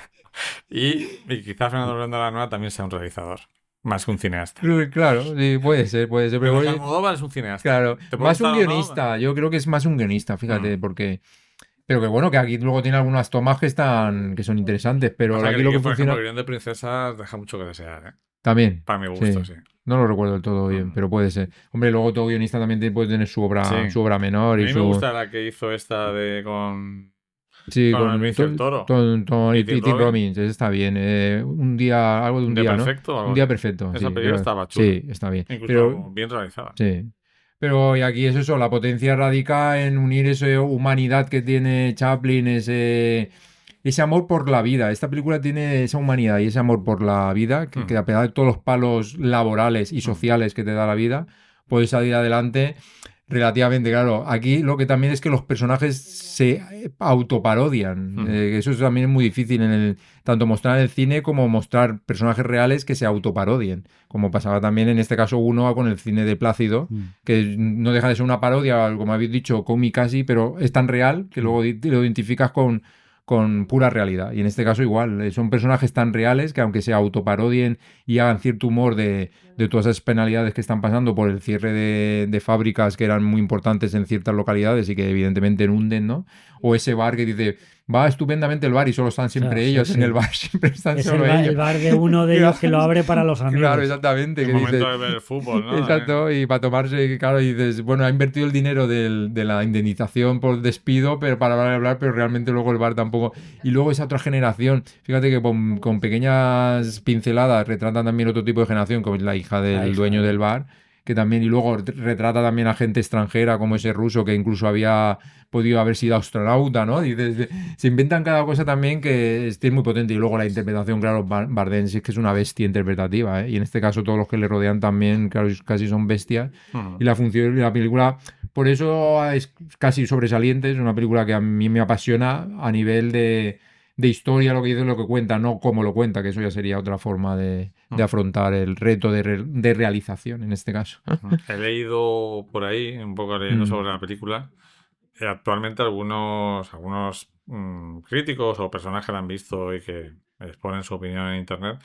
Y, y quizás Fernando León de Aranoa también sea un realizador, más que un cineasta. Claro, sí, puede ser, puede ser. Pero Pero oye, Almodóvar es un cineasta. claro, ¿Te puede más un gustar o no? guionista. Yo creo que es más un guionista, fíjate, Mm. porque. Pero que bueno, que aquí luego tiene algunas tomas que están que son interesantes, pero O sea, aquí que, lo que por funciona. ejemplo, Guión de Princesas deja mucho que desear, ¿eh? También. Para mi gusto, sí. Sí. No lo recuerdo del todo bien, Mm. pero puede ser. Hombre, luego todo guionista también tiene- puede tener su obra, Sí. su obra A menor y mí su. me gusta la que hizo esta de con... Sí, con con, Benicio del to- Toro. to- to- Y y Tim y Tim Robbins. Robbins, ese está bien. Eh, un día, algo de un, ¿Un día día, ¿no? perfecto o algo Un día así? perfecto. Esa sí, película creo- estaba chula. Sí, está bien. Incluso Pero, bien realizada. sí. Pero y aquí es eso, la potencia radica en unir esa humanidad que tiene Chaplin, ese, ese amor por la vida. Esta película tiene esa humanidad y ese amor por la vida, que, Mm. que a pesar de todos los palos laborales y sociales que te da la vida, puedes salir adelante relativamente. Claro, aquí lo que también es que los personajes se eh, autoparodian. Mm. Eh, eso también es muy difícil en el tanto mostrar en el cine como mostrar personajes reales que se autoparodien. Como pasaba también en este caso uno con el cine de Plácido, Mm. que no deja de ser una parodia, como habéis dicho, cómica casi, pero es tan real que luego di- lo identificas con, con pura realidad. Y en este caso igual, eh, son personajes tan reales que aunque se autoparodien y hagan cierto humor de, de todas esas penalidades que están pasando por el cierre de, de fábricas que eran muy importantes en ciertas localidades y que evidentemente hunden, ¿no? O ese bar que dice, va estupendamente el bar y solo están siempre Claro, sí, ellos sí. en el bar, siempre están Es el, solo bar, ellos. el bar de uno de ellos que lo abre para los amigos. Claro, exactamente. El que momento dices- de ver el fútbol, ¿no? Exacto, y para tomarse, claro, y dices, bueno, ha invertido el dinero del- de la indemnización por despido, pero para hablar, pero realmente luego el bar tampoco. Y luego esa otra generación, fíjate que con, con pequeñas pinceladas retratan también otro tipo de generación, como es la hija del La hija, dueño ¿no? del bar, que también, y luego retrata también a gente extranjera, como ese ruso que incluso había podido haber sido astronauta, ¿no? Y desde- se inventan cada cosa también que es, es muy potente. Y luego la interpretación, claro, Bar- Bardem sí es que es una bestia interpretativa, ¿eh? Y en este caso todos los que le rodean también, claro, casi son bestias. Ujú. Y la función de la película, por eso es casi sobresaliente, es una película que a mí me apasiona a nivel de, de historia, lo que dice, lo que cuenta, no cómo lo cuenta, que eso ya sería otra forma de, de afrontar el reto de, re- de realización en este caso. He leído por ahí, un poco leyendo Mm. sobre la película, eh, actualmente algunos, algunos mm, críticos o personajes que la han visto y que exponen su opinión en internet,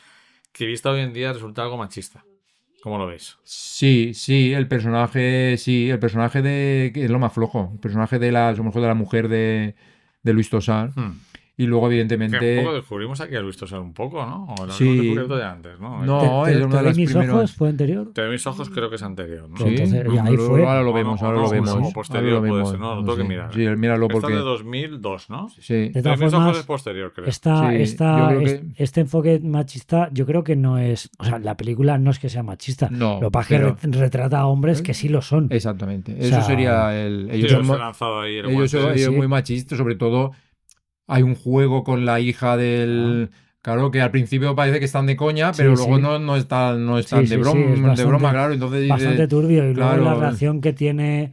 que vista hoy en día resulta algo machista. ¿Cómo lo veis? Sí, sí, el personaje, sí, el personaje de, que es lo más flojo, el personaje de la, a lo mejor de la mujer de, de Luis Tosar. Hmm. Y luego, Que evidentemente. un poco descubrimos aquí a Luis Tosar un poco, ¿no? O lo Sí. hemos descubierto de antes, ¿no? No, ¿Te, es te, una te de doy las mis primeras. ojos? ¿Fue anterior? Te doy mis ojos, creo que es anterior, ¿no? Sí, Entonces, y ahí ahora, fue. ahora lo O vemos, no, ahora o lo no, vemos. o Ahora posterior lo puede vemos. ser, no, lo No tengo que sé. mirar. Sí, míralo Esta es porque. de dos mil dos, ¿no? Sí. De De todas mis ojos formas, es posterior, creo. esta, Sí, esta, yo creo es- que- este enfoque machista, yo creo que no es. O sea, la película no es que sea machista. No, Lo que pasa es pero- que re- retrata a hombres que sí lo son. Exactamente. O Eso sea, sería el. Sí, Ellos os son, he mo- lanzado ahí el ellos son guante. Sí, ellos sí. muy machistas, sobre todo. Hay un juego con la hija del. Claro, que al principio parece que están de coña, pero Sí, luego sí. no, no están, no están Sí, de, sí, brom- sí, es de bastante- broma, claro. Entonces dices, Bastante turbio. Y luego claro, la relación que tiene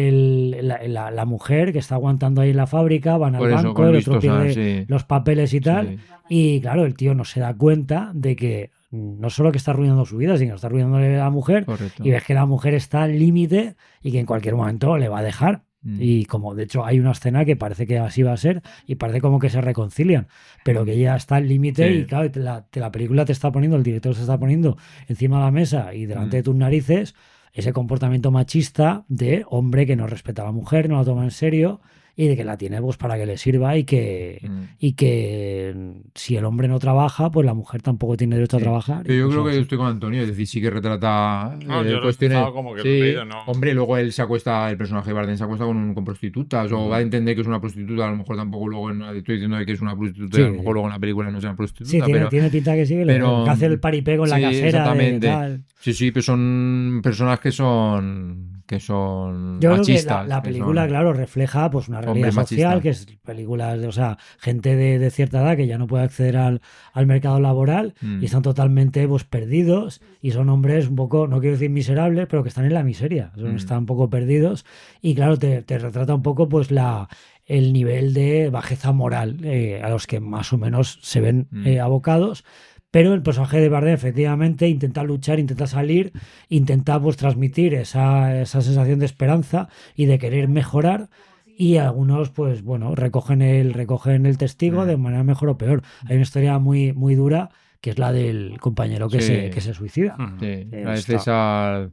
el- la, la- la mujer que está aguantando ahí en la fábrica, van al por eso, banco, con el Luis otro Tosar, pierde sí. los papeles y tal. Sí. Y claro, el tío no se da cuenta de que no solo que está arruinando su vida, sino que está arruinándole a la mujer. Correcto. Y ves que la mujer está al límite y que en cualquier momento le va a dejar. Mm. Y como de hecho hay una escena que parece que así va a ser y parece como que se reconcilian, pero que ella está al límite Sí. y claro, te la, te la película te está poniendo, el director se está poniendo encima de la mesa y delante Mm. de tus narices ese comportamiento machista de hombre que no respeta a la mujer, no la toma en serio y de que la tiene pues para que le sirva y que, Mm. y que mm, si el hombre no trabaja, pues la mujer tampoco tiene derecho a Sí. trabajar. Pero y yo cosas creo que así. yo estoy con Antonio, es decir, sí que retrata No, eh, yo lo he cuestiones. pensado como que lo he Sí, leído, ¿no? hombre, luego él se acuesta, el personaje de Bardem se acuesta con, un- con prostitutas, o Ujú. va a entender que es una prostituta, a lo mejor tampoco luego en- estoy diciendo que es una prostituta, Sí. y a lo mejor luego en la película no sea una prostituta, Sí, tiene, pero tiene pinta que sí, que le- pero- que hace el paripé con la sí, casera de exactamente. tal. sí, sí, pero son personas que son que son Yo creo que machistas. la, la que película, son- claro, refleja pues una realidad hombres social, machistas. que es películas, de, o sea, gente de, de cierta edad que ya no puede acceder al, al mercado laboral Mm. y están totalmente pues perdidos y son hombres un poco, no quiero decir miserables, pero que están en la miseria, son, Mm. están un poco perdidos y claro, te, te retrata un poco pues la el nivel de bajeza moral eh, a los que más o menos se ven Mm. eh, abocados. Pero el personaje de Bardem efectivamente intenta luchar, intenta salir, intenta pues transmitir esa, esa sensación de esperanza y de querer mejorar. Y algunos, pues bueno, recogen el, recogen el testigo Mm. de manera mejor o peor. Hay una historia muy, muy dura que es la del compañero que, Sí. se, que se suicida. Ujú. Sí, Eh, la de está- César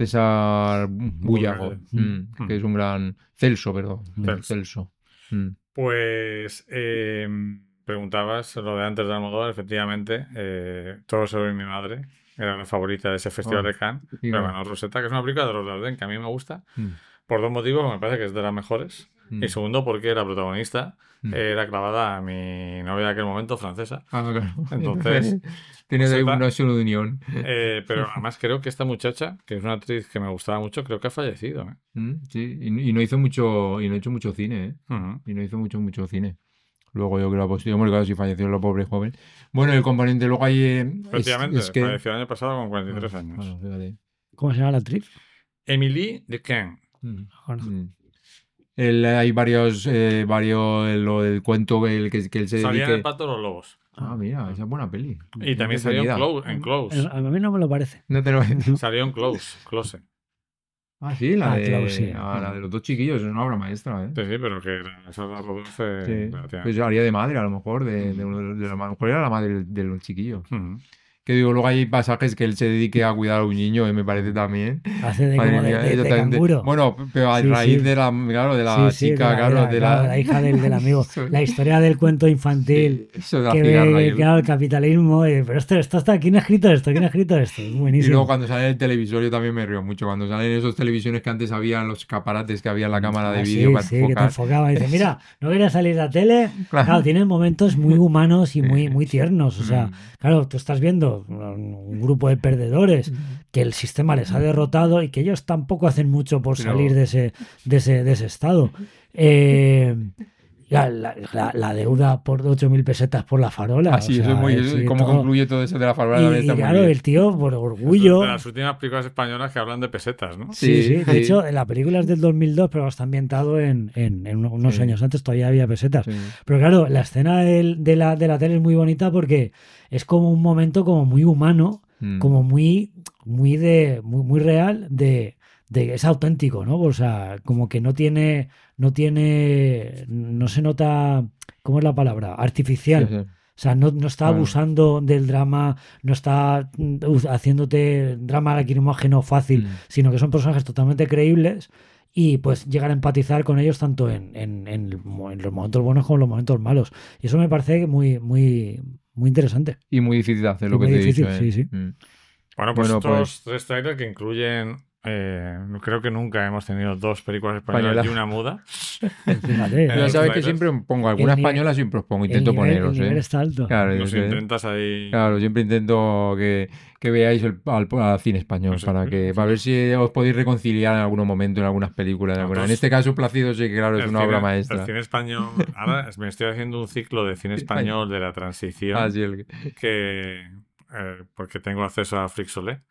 César Bullago, Bullago. mm, que es un gran Celso, perdón, Celso. Celso. Mm. Pues eh, preguntabas lo de antes de Almodóvar, efectivamente, eh, Todo sobre mi madre era la favorita de ese festival Oh, de Cannes, sí, pero claro. bueno, Rosetta, que es una película de los Dardenne que a mí me gusta, Mm. por dos motivos, me parece que es de las mejores, Mm. y segundo, porque la protagonista Mm. era clavada a mi novia de aquel momento, francesa. Ah, claro. Entonces, tienes ahí Rosetta- una solo de unión. Eh, pero además creo que esta muchacha, que es una actriz que me gustaba mucho, creo que ha fallecido. ¿eh? Mm, sí, y, y no hizo mucho, y no ha hecho mucho cine, ¿eh? Ujú. Y no hizo mucho, mucho cine. Luego yo creo que posterior, bueno, claro, si falleció la pobre joven. Bueno, el componente luego hay. eh, es- Efectivamente, es que... falleció el año pasado con cuarenta y tres años. Bueno, fíjate. ¿Cómo se llama la actriz? Emily de Caen. Mm. Ahora. Mm. El- hay varios, eh, varios, el- lo del cuento el que, que él se Salía en dedique. El Pacto de los Lobos. Ah, mira, esa es buena peli. Y también salió en Entretenida. Close. En Close. A mí no me lo parece. No te lo Salió en Close. Close. Ah, sí, la, Ah, de, claro, sí. ah, la de los dos chiquillos, es una obra maestra, ¿eh? Sí, sí, pero que era- esa la Rodolfo. Sí. Pues haría de madre, a lo mejor, de, de, uno de, de la, a lo mejor era la madre del- de los chiquillos. Que digo, luego hay pasajes que él se dedique a cuidar a un niño, y me parece también. Hace de, Madre como de, mía, de- de exactamente. canguro. Bueno, pero a Sí, raíz sí. de la, claro, de la Sí, sí, chica, de la- claro, de la, de claro, la, de la hija del, del amigo. Eso- La historia del cuento infantil eso de la que cigarra y ve el- claro, el capitalismo. eh, pero esto, esto está, ¿quién ha escrito esto? ¿Quién ha escrito esto? Es Y buenísimo. luego cuando sale el televisor yo también me río mucho. Cuando salen esos televisiones que antes había, los escaparates que había en la cámara de Ah, vídeo sí, para sí, que te enfocar. enfocaba. Dice, mira, no quería salir a tele. Claro. Claro, tienen momentos muy humanos y muy, muy tiernos. O sea, Mm. claro, tú estás viendo un, un grupo de perdedores que el sistema les ha derrotado y que ellos tampoco hacen mucho por Pero- salir de ese, de ese, de ese estado. Eh, la, la- la- la deuda por ocho mil pesetas por la farola. Así, o eso sea, es muy. eh, eso- sí, cómo todo. concluye todo eso de la farola Y, también y está muy claro, bien. el tío, por orgullo. De las últimas películas españolas que hablan de pesetas, ¿no? Sí, Sí, sí. De sí. hecho, la película es del dos mil dos, pero está ambientado en, en- en unos Sí. años antes, todavía había pesetas. Sí. Pero claro, la escena del- de, la, de la tele es muy bonita porque es como un momento como muy humano, Mm. como muy, muy de, muy, muy real, de, de es auténtico, ¿no? O sea, como que no tiene, no tiene, no se nota, ¿cómo es la palabra? Artificial. Sí, sí. sea, no, no está Claro. abusando del drama, no está mm, haciéndote drama lacrimógeno fácil, Mm. sino que son personajes totalmente creíbles y pues llegar a empatizar con ellos tanto en, en, en, el mo- en los momentos buenos como en los momentos malos. Y eso me parece muy, muy, muy interesante. Y muy difícil de hacer, Y lo que muy te he difícil, dicho. sí, ¿eh? sí. Mm. Bueno, pues Bueno, estos pues- tres trailers que incluyen. Eh, creo que nunca hemos tenido dos películas españolas Española. y una muda. Fíjate, Eh, Ya los sabes que trailers. siempre pongo alguna El nivel- española, siempre os pongo, el intento nivel, el poneros. nivel ¿eh? está alto. Claro, Nos es que- intentas ahí. claro, siempre intento que, que veáis el, al, al cine español Sí, para sí, que sí. para ver si os podéis reconciliar en algún momento en algunas películas. En, alguna- en Nosotros- este caso, Plácido, sí que claro, es el una cine- obra maestra. El cine español. Ahora me estoy haciendo un ciclo de cine español de la transición. Ah, sí, el- que eh, porque tengo acceso a Flixolé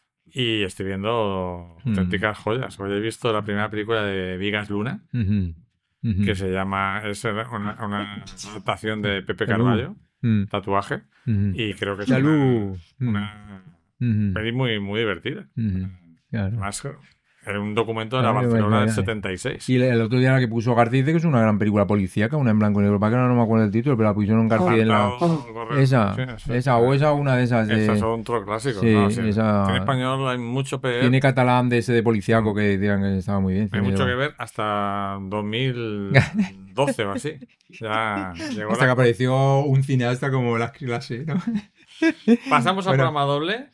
y estoy viendo Mm. auténticas joyas. Hoy he visto la primera película de Vigas Luna, Ujú, ujú. que se llama, es una, una adaptación de Pepe Salud. Carballo, Mm, Tatuaje, ujú. y creo que es Salud. una, Mm, una ujú, peli muy, muy divertida. ujú. Claro. Más era un documento de la Claro, Barcelona vaya, del vaya. setenta y seis. Y el otro día la que puso García dice que es una gran película policíaca, una en blanco y negro. Para que ahora no me acuerdo el título, pero la pusieron García en la. Apartado, correcto. Esa, Sí, eso- esa, o esa una de esas de. Esas son otros clásicos. Sí, ¿no? Sí, esa- En español hay mucho P R. Tiene catalán de ese de policíaco que digan que estaba muy bien. Hay sí, mucho pero- que ver hasta dos mil doce o así. Ya llegó Hasta que la... apareció un cineasta como las clases, ¿no? Pasamos al Bueno. programa doble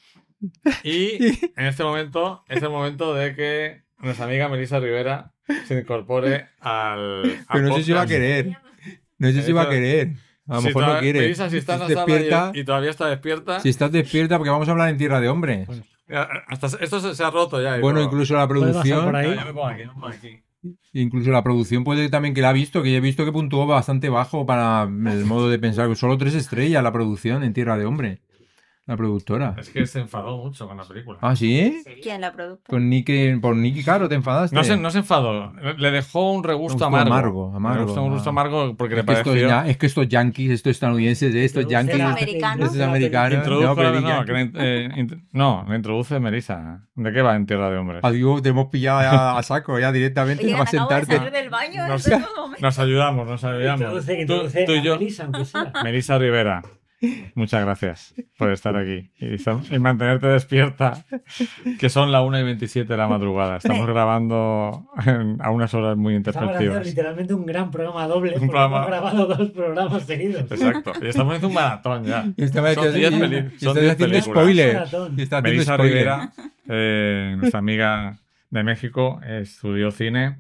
y en este momento es el momento de que nuestra amiga Melissa Rivera se incorpore al, al Pero no sé si va a podcast. querer. No sé si va a querer. A lo Si mejor toda- no quiere. Melissa, si estás en Si la sala despierta, y, y todavía está despierta, si estás despierta, porque vamos a hablar en Tierra de Hombres. hasta, esto se, se ha roto ya. y Bueno, todo. incluso la ¿Puede pasar producción. por ahí? Ya, ya me pongo aquí, me pongo aquí. Incluso la producción puede también que la ha visto, que yo he visto que puntuó bastante bajo para el modo de pensar. Solo tres estrellas la producción en Tierra de Hombre. La productora. Es que se enfadó mucho con la película. ¿Ah, sí? ¿Quién la productora? Con Nicky, por Nicky Caro te enfadaste. No se, no se enfadó, le dejó un regusto Un gusto amargo. amargo, amargo, Le gustó un gusto ah. amargo porque Es le que, estos, pareció... ya- es que estos yankees, estos estadounidenses, estos Introduce yankees, la- la- americanos. estos americanos. Introdujo no, pero la- di no, yankee. que la- eh, int- no, la introduce Melissa. ¿De qué va en Tierra de Hombres? Adiós, te hemos pillado ya a saco, ya directamente, Oye, no vas a acabo de sentarte. salir del baño Nos- en este momento. Nos ayudamos, nos ayudamos. Introduce, Tú, introduce tú y a yo. Melissa, aunque sea. Melissa Rivera, muchas gracias por estar aquí y, son- y mantenerte despierta, que son la una y veintisiete de la madrugada. Estamos grabando en- a unas horas muy Estamos haciendo intempestivas. literalmente un gran programa doble Un porque programa- hemos grabado dos programas seguidos. Exacto. Y estamos haciendo un maratón ya. Y esta vez Son estás- diez y- peli- y son estás diez haciendo películas. spoiler. Maratón. Y estás haciendo Melissa spoiler. Rivera, eh, nuestra amiga de México, estudió cine.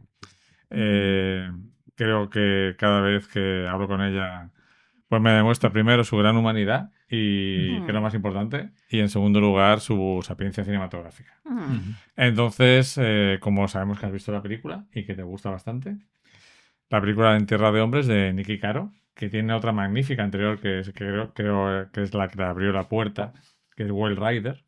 Eh, creo que cada vez que hablo con ella, pues me demuestra primero su gran humanidad y Ujú. que es lo más importante, y en segundo lugar su sapiencia cinematográfica. Mm. Entonces, eh, como sabemos que has visto la película y que te gusta bastante, la película En Tierra de Hombres de Nicky Caro, que tiene otra magnífica anterior que, es, que creo, creo que es la que le abrió la puerta, que es Wild Rider.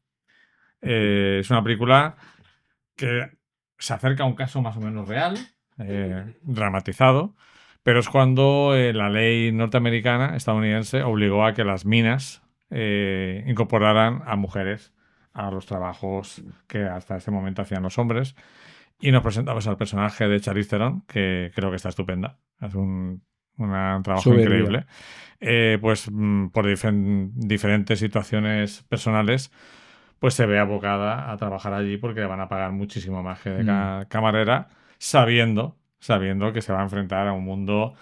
Eh, es una película que se acerca a un caso más o menos real, eh, dramatizado, pero es cuando eh, la ley norteamericana, estadounidense, obligó a que las minas eh, incorporaran a mujeres a los trabajos que hasta ese momento hacían los hombres. Y nos presentamos al personaje de Charlize Theron, que creo que está estupenda. Es un, una- un trabajo Soberbia. increíble. Eh, pues mm, por difen- diferentes situaciones personales, pues se ve abocada a trabajar allí porque le van a pagar muchísimo más que de ca- camarera, sabiendo, sabiendo que se va a enfrentar a un mundo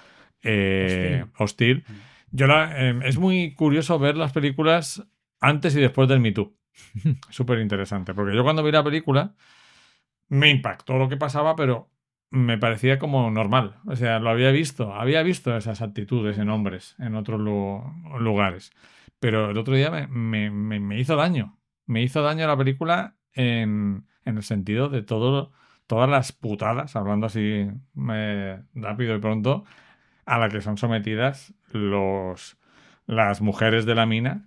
eh, hostil. Yo la- eh, es muy curioso ver las películas antes y después del Me Too. Súper interesante, porque yo cuando vi la película me impactó lo que pasaba, pero me parecía como normal. O sea, lo había visto, había visto esas actitudes en hombres en otros lu- lugares. Pero el otro día me, me- me- me hizo daño. Me hizo daño la película en, en el sentido de todo, todas las putadas, hablando así eh, rápido y pronto, a la que son sometidas los, las mujeres de la mina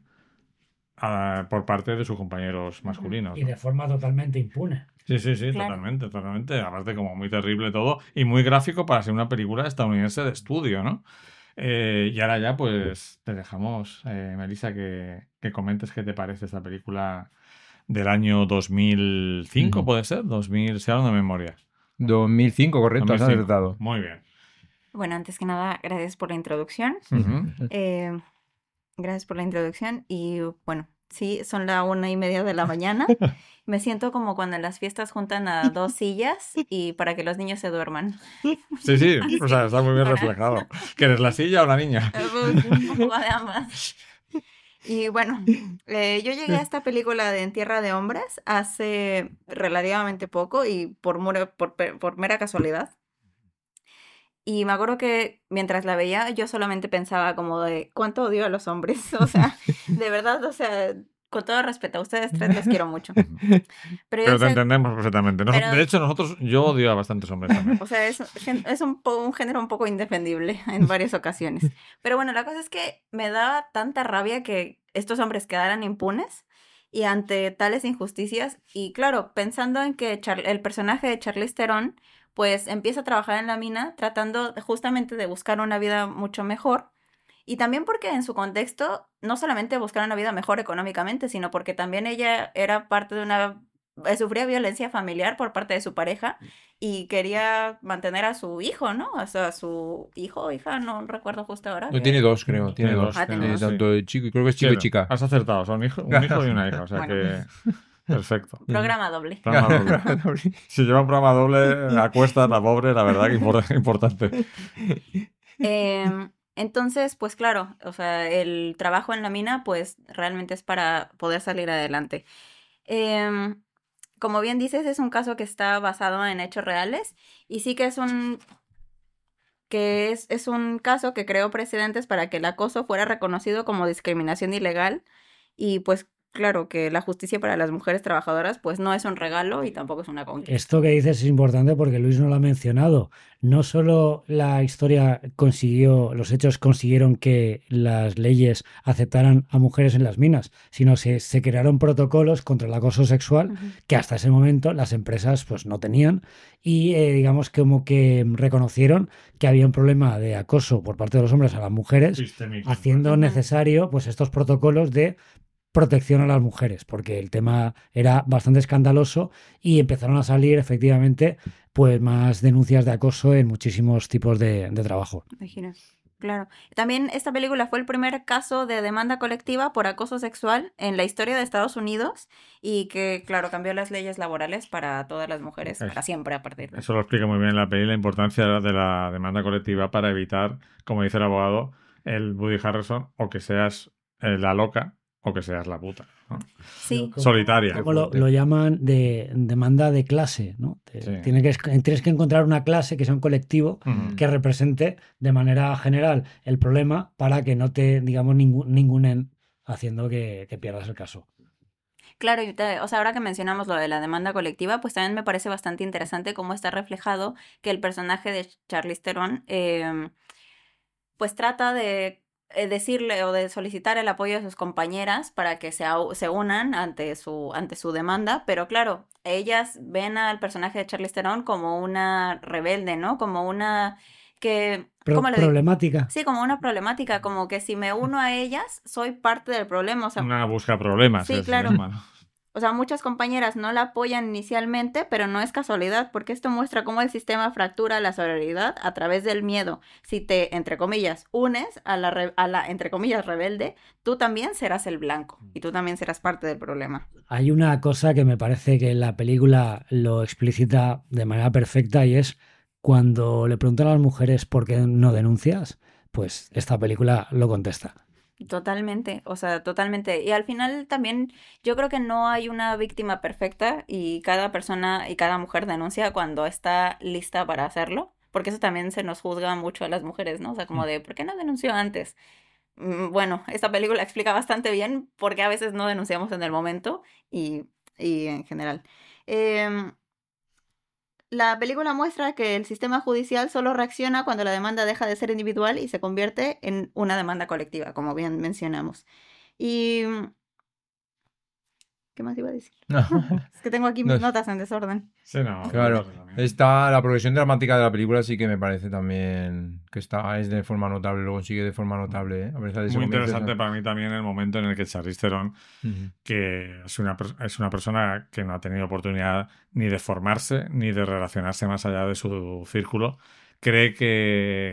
a- por parte de sus compañeros masculinos. Y ¿no? de forma totalmente impune. Sí, sí, sí, Claro. totalmente, totalmente. Aparte, como muy terrible todo y muy gráfico para ser una película estadounidense de estudio, ¿no? Eh, y ahora ya, pues, te dejamos, eh, Melissa, que, que comentes qué te parece esta película del año dos mil cinco, Ujú. ¿puede ser? dos mil, se habla de memoria. dos mil cinco, correcto, has dos mil cinco. acertado. Muy bien. Bueno, antes que nada, gracias por la introducción. Ujú. Eh, Gracias por la introducción. Y bueno, sí, son la una y media de la mañana. Me siento como cuando en las fiestas juntan a dos sillas y para que los niños se duerman. Sí, sí, o sea, está muy bien Para- reflejado. ¿Que eres la silla o la niña? Un poco de ambas. Y bueno, eh, yo llegué a esta película de En Tierra de Hombres hace relativamente poco y por, mura- por, pe- por mera casualidad. Y me acuerdo que mientras la veía yo solamente pensaba como de cuánto odio a los hombres. O sea, de verdad, o sea, con todo respeto a ustedes tres les quiero mucho. Pero yo Pero te decía, entendemos perfectamente. Nos- Pero- De hecho, nosotros, yo odio a bastantes hombres también. o sea, es, gen- es un, po- un género un poco indefendible en varias ocasiones. Pero bueno, la cosa es que me daba tanta rabia que estos hombres quedaran impunes y ante tales injusticias. Y claro, pensando en que Char- el personaje de Charlize Theron, pues empieza a trabajar en la mina tratando justamente de buscar una vida mucho mejor. Y también porque en su contexto, no solamente buscar una vida mejor económicamente, sino porque también ella era parte de una... eh, sufría violencia familiar por parte de su pareja y quería mantener a su hijo, ¿no? O sea, a su hijo o hija, no recuerdo justo ahora. No, que- tiene dos, creo. Tiene Tiene dos. dos, Ah, tiene Tiene dos. tanto de chico, creo que es chico y Sí, chica. Has acertado, son hijo- un hijo y una hija, o sea Bueno. que... Perfecto. Programa doble. Programa doble. Si lleva un programa doble a cuestas, la pobre, la verdad que impor- importante. Em, entonces, pues claro, o sea, el trabajo en la mina, pues realmente es para poder salir adelante. Em, como bien dices, es un caso que está basado en hechos reales y sí que es un que es, es un caso que creó precedentes para que el acoso fuera reconocido como discriminación ilegal y pues claro que la justicia para las mujeres trabajadoras pues no es un regalo y tampoco es una conquista. Esto que dices es importante porque Luis no lo ha mencionado. No solo la historia consiguió, los hechos consiguieron que las leyes aceptaran a mujeres en las minas, sino se, se crearon protocolos contra el acoso sexual Ujú. que hasta ese momento las empresas pues no tenían y eh, digamos que como que reconocieron que había un problema de acoso por parte de los hombres a las mujeres, haciendo Ujú. necesario pues estos protocolos de protección a las mujeres, porque el tema era bastante escandaloso y empezaron a salir efectivamente pues más denuncias de acoso en muchísimos tipos de, de trabajo. Imagino. Claro. También esta película fue el primer caso de demanda colectiva por acoso sexual en la historia de Estados Unidos y que, claro, cambió las leyes laborales para todas las mujeres Es- para siempre a partir de Eso lo explica muy bien la peli, la importancia de la demanda colectiva para evitar, como dice el abogado, el Woody Harrelson, o que seas eh, la loca o que seas la puta, ¿no? Sí. Solitaria. Como lo, lo llaman de demanda de clase, ¿no? Te- Sí. tiene que, tienes que encontrar una clase que sea un colectivo Ujú. que represente de manera general el problema para que no te, digamos, ningún, ningunen haciendo que, que pierdas el caso. Claro, y te- o sea, ahora que mencionamos lo de la demanda colectiva, pues también me parece bastante interesante cómo está reflejado que el personaje de Charlize Theron, eh, pues trata de eh, decirle o de solicitar el apoyo de sus compañeras para que se, au- se unan ante su, ante su demanda, pero claro, ellas ven al personaje de Charlize Theron como una rebelde, ¿no? Como una que... Pro- ¿cómo le digo? problemática. Sí, como una problemática, como que si me uno a ellas, soy parte del problema, o sea, Una busca problemas. Sí, es- claro. es malo. o sea, muchas compañeras no la apoyan inicialmente, pero no es casualidad, porque esto muestra cómo el sistema fractura la sororidad a través del miedo. Si te, entre comillas, unes a la, re- a la, entre comillas, rebelde, tú también serás el blanco y tú también serás parte del problema. Hay una cosa que me parece que la película lo explicita de manera perfecta y es cuando le preguntan a las mujeres por qué no denuncias, pues esta película lo contesta. Totalmente, o sea, totalmente. Y al final también yo creo que no hay una víctima perfecta y cada persona y cada mujer denuncia cuando está lista para hacerlo, porque eso también se nos juzga mucho a las mujeres, ¿no? O sea, como de, ¿por qué no denunció antes? Mm, Bueno, esta película explica bastante bien por qué a veces no denunciamos en el momento y, y en general. Em, la película muestra que el sistema judicial solo reacciona cuando la demanda deja de ser individual y se convierte en una demanda colectiva, como bien mencionamos. Y... ¿qué más iba a decir? Es que tengo aquí mis No. notas en desorden. Sí, no. Claro, también. está la progresión dramática de la película sí que me parece también que está es de forma notable, lo consigue de forma notable, ¿eh? A pesar de ese Muy momento, interesante ¿no? para mí también el momento en el que Charlize Theron, Ujú. que es una, per- es una persona que no ha tenido oportunidad ni de formarse ni de relacionarse más allá de su círculo, cree que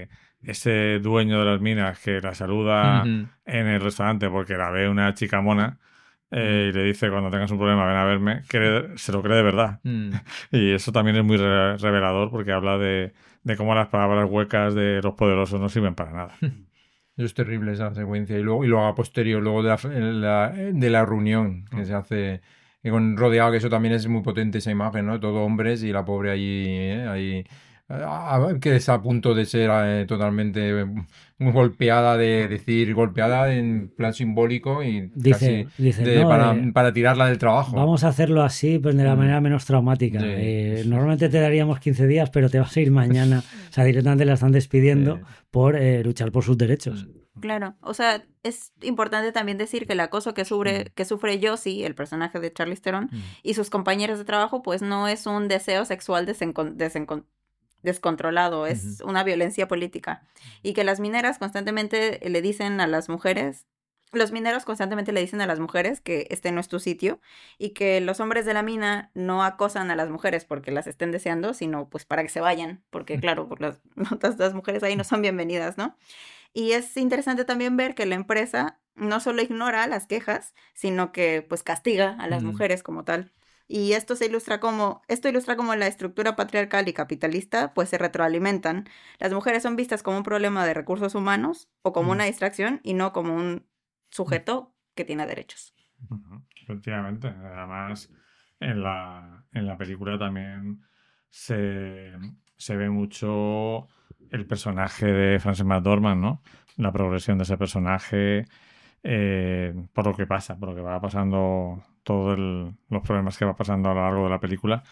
ese dueño de las minas que la saluda Ujú. en el restaurante porque la ve una chica mona eh, y le dice cuando tengas un problema ven a verme, cree- se lo cree de verdad. Mm. Y eso también es muy re- revelador porque habla de, de cómo las palabras huecas de los poderosos no sirven para nada. Eso es terrible esa secuencia. Y luego, y luego a posterior, luego de la, en la- de la reunión que se hace eh, con rodeado, que eso también es muy potente esa imagen, ¿no? Todo hombres y la pobre allí, ¿eh? Ahí, ah, ah, que está a punto de ser eh, totalmente eh, muy golpeada, de decir, golpeada en plan simbólico y Dice, casi dice de- no, para, eh, para tirarla del trabajo. vamos a hacerlo así, pero de la Mm. manera menos traumática. Sí. Eh, normalmente te daríamos quince días, pero te vas a ir mañana. O sea, directamente la están despidiendo Sí. por eh, luchar por sus derechos. Claro, o sea, es importante también decir que el acoso que sufre, que sufre Josie, el personaje de Charlize Theron, Mm. y sus compañeros de trabajo, pues no es un deseo sexual desencon- desencon- descontrolado, es una violencia política. Y que las mineras constantemente le dicen a las mujeres, los mineros constantemente le dicen a las mujeres que este no es tu sitio y que los hombres de la mina no acosan a las mujeres porque las estén deseando, sino pues para que se vayan, porque claro, pues las, las, las mujeres ahí no son bienvenidas, ¿no? Y es interesante también ver que la empresa no solo ignora las quejas, sino que pues castiga a las Mm. mujeres como tal. Y esto se ilustra como, esto ilustra como la estructura patriarcal y capitalista pues se retroalimentan. Las mujeres son vistas como un problema de recursos humanos o como Mm. una distracción y no como un sujeto que tiene derechos. Ujú, efectivamente. Además, en la, en la película también se, se ve mucho el personaje de Frances McDormand, ¿no? La progresión de ese personaje eh, por lo que pasa, por lo que va pasando, todos los problemas que va pasando a lo largo de la película.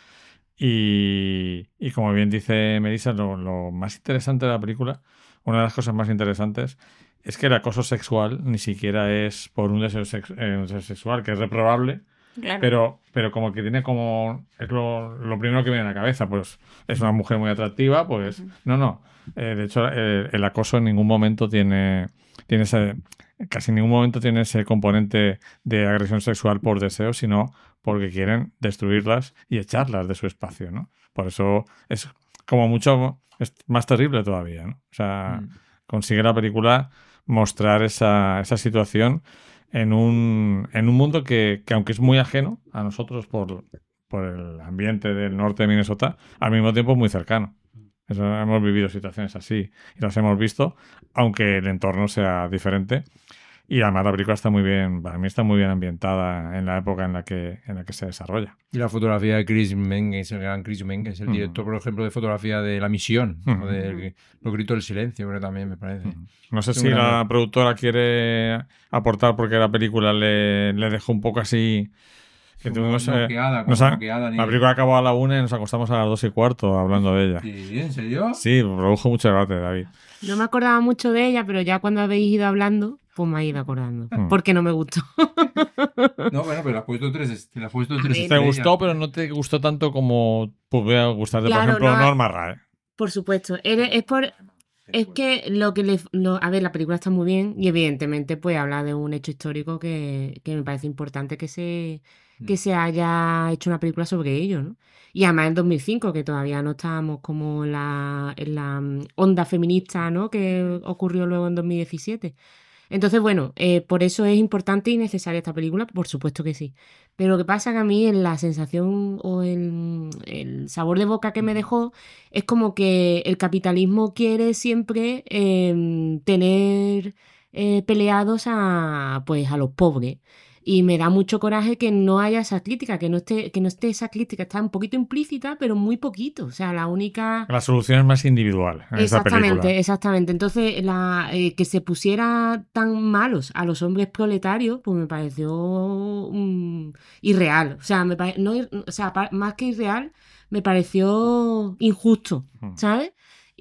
Y, y como bien dice Melissa, lo, lo más interesante de la película, una de las cosas más interesantes, es que el acoso sexual ni siquiera es por un deseo, sex- eh, un deseo sexual, que es reprobable, Claro. pero, pero como que tiene como... Es lo, lo primero que viene a la cabeza, pues es una mujer muy atractiva, pues... Ujú. No, no. Eh, de hecho, eh, el acoso en ningún momento tiene, tiene ese... Casi en ningún momento tiene ese componente de agresión sexual por deseo, sino porque quieren destruirlas y echarlas de su espacio, ¿no? Por eso es como mucho... Es más terrible todavía, ¿no? O sea, Mm. consigue la película mostrar esa, esa situación en un, en un mundo que, que aunque es muy ajeno a nosotros por, por el ambiente del norte de Minnesota, al mismo tiempo es muy cercano. Eso, hemos vivido situaciones así y las hemos visto, aunque el entorno sea diferente. Y además la película está muy bien, para mí está muy bien ambientada en la época en la que, en la que se desarrolla. Y la fotografía de Chris Menges, el gran Chris Menges, el Ujú. director, por ejemplo, de fotografía de La Misión, Ujú. o de Los Gritos del Silencio, creo que también me parece. No sé Qué si buena- la productora quiere aportar porque la película le, le dejó un poco así... Que Como tuvimos, eh, noqueada, como nos ha- noqueada, ni- la película acabó a la una y nos acostamos a las dos y cuarto hablando de ella. Sí, ¿en serio? Sí, produjo mucho debate, David. No me acordaba mucho de ella, pero ya cuando habéis ido hablando, pues me he ido acordando. Mm. Porque no me gustó. No, bueno, pero le has puesto tres, est- le has puesto tres ver. Te estrellas. gustó, pero no te gustó tanto como podría gustarte, por Claro, ejemplo, no- Norma Rae. Por supuesto. Es, es por. Es que lo que le... lo- a ver, la película está muy bien y evidentemente pues habla de un hecho histórico que, que me parece importante que se, que se haya hecho una película sobre ello, ¿no? Y además en dos mil cinco, que todavía no estábamos como en la, en la mm, onda feminista, ¿no? Que ocurrió luego en dos mil diecisiete. Entonces, bueno, eh, por eso es importante y necesaria esta película, por supuesto que sí. Pero lo que pasa que a mí en la sensación o el, el sabor de boca que me dejó es como que el capitalismo quiere siempre eh, tener eh, peleados a, pues, a los pobres. Y me da mucho coraje que no haya esa crítica, que no esté, que no esté esa crítica. Está un poquito implícita, pero muy poquito. O sea, la única... La solución es más individual en esta Exactamente, película. exactamente. Entonces, la, eh, que se pusiera tan malos a los hombres proletarios, pues me pareció mm, irreal. O sea, me pare- no, ir- o sea, pa- más que irreal, me pareció injusto, Mm. ¿sabes?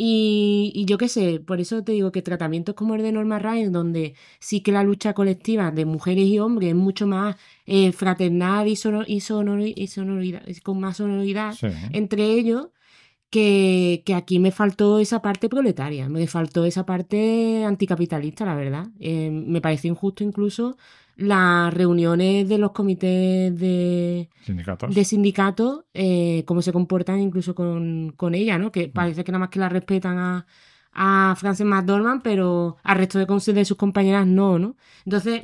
Y, y yo qué sé, por eso te digo que tratamientos como el de Norma Rae, donde sí que la lucha colectiva de mujeres y hombres es mucho más eh, fraternal y, sonor, y, sonor- y sonoridad, con más sonoridad Sí. entre ellos, que, que aquí me faltó esa parte proletaria, me faltó esa parte anticapitalista, la verdad. Eh, me pareció injusto incluso las reuniones de los comités de, Sindicatos. de sindicatos, eh, cómo se comportan incluso con, con ella, ¿no? Que parece que nada más que la respetan a, a Frances McDormand, pero al resto de, cons- de sus compañeras no, ¿no? Entonces,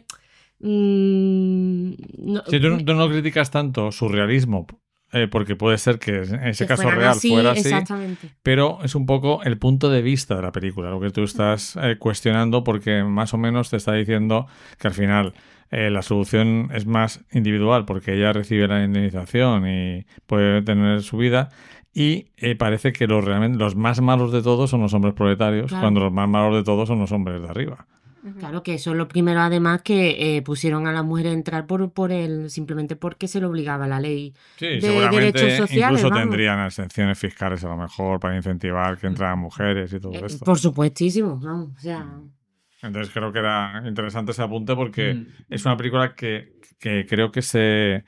mm, no- Si tú, no- tú no criticas tanto su realismo, eh, porque puede ser que en ese que caso fueran real así, fuera así, exactamente. pero es un poco el punto de vista de la película, lo que tú estás eh, cuestionando, porque más o menos te está diciendo que al final eh, la solución es más individual, porque ella recibe la indemnización y puede tener su vida. Y eh, parece que los, realmente, los más malos de todos son los hombres proletarios, Claro. cuando los más malos de todos son los hombres de arriba. Claro que eso es lo primero, además, que eh, pusieron a las mujeres a entrar por, por el, simplemente porque se lo obligaba la ley Sí, de seguramente derechos sociales. incluso vamos. tendrían exenciones fiscales a lo mejor para incentivar que entraran mujeres y todo Eh, esto. por supuestísimo, vamos, o sea... Entonces creo que era interesante ese apunte porque Mm. es una película que, que creo que se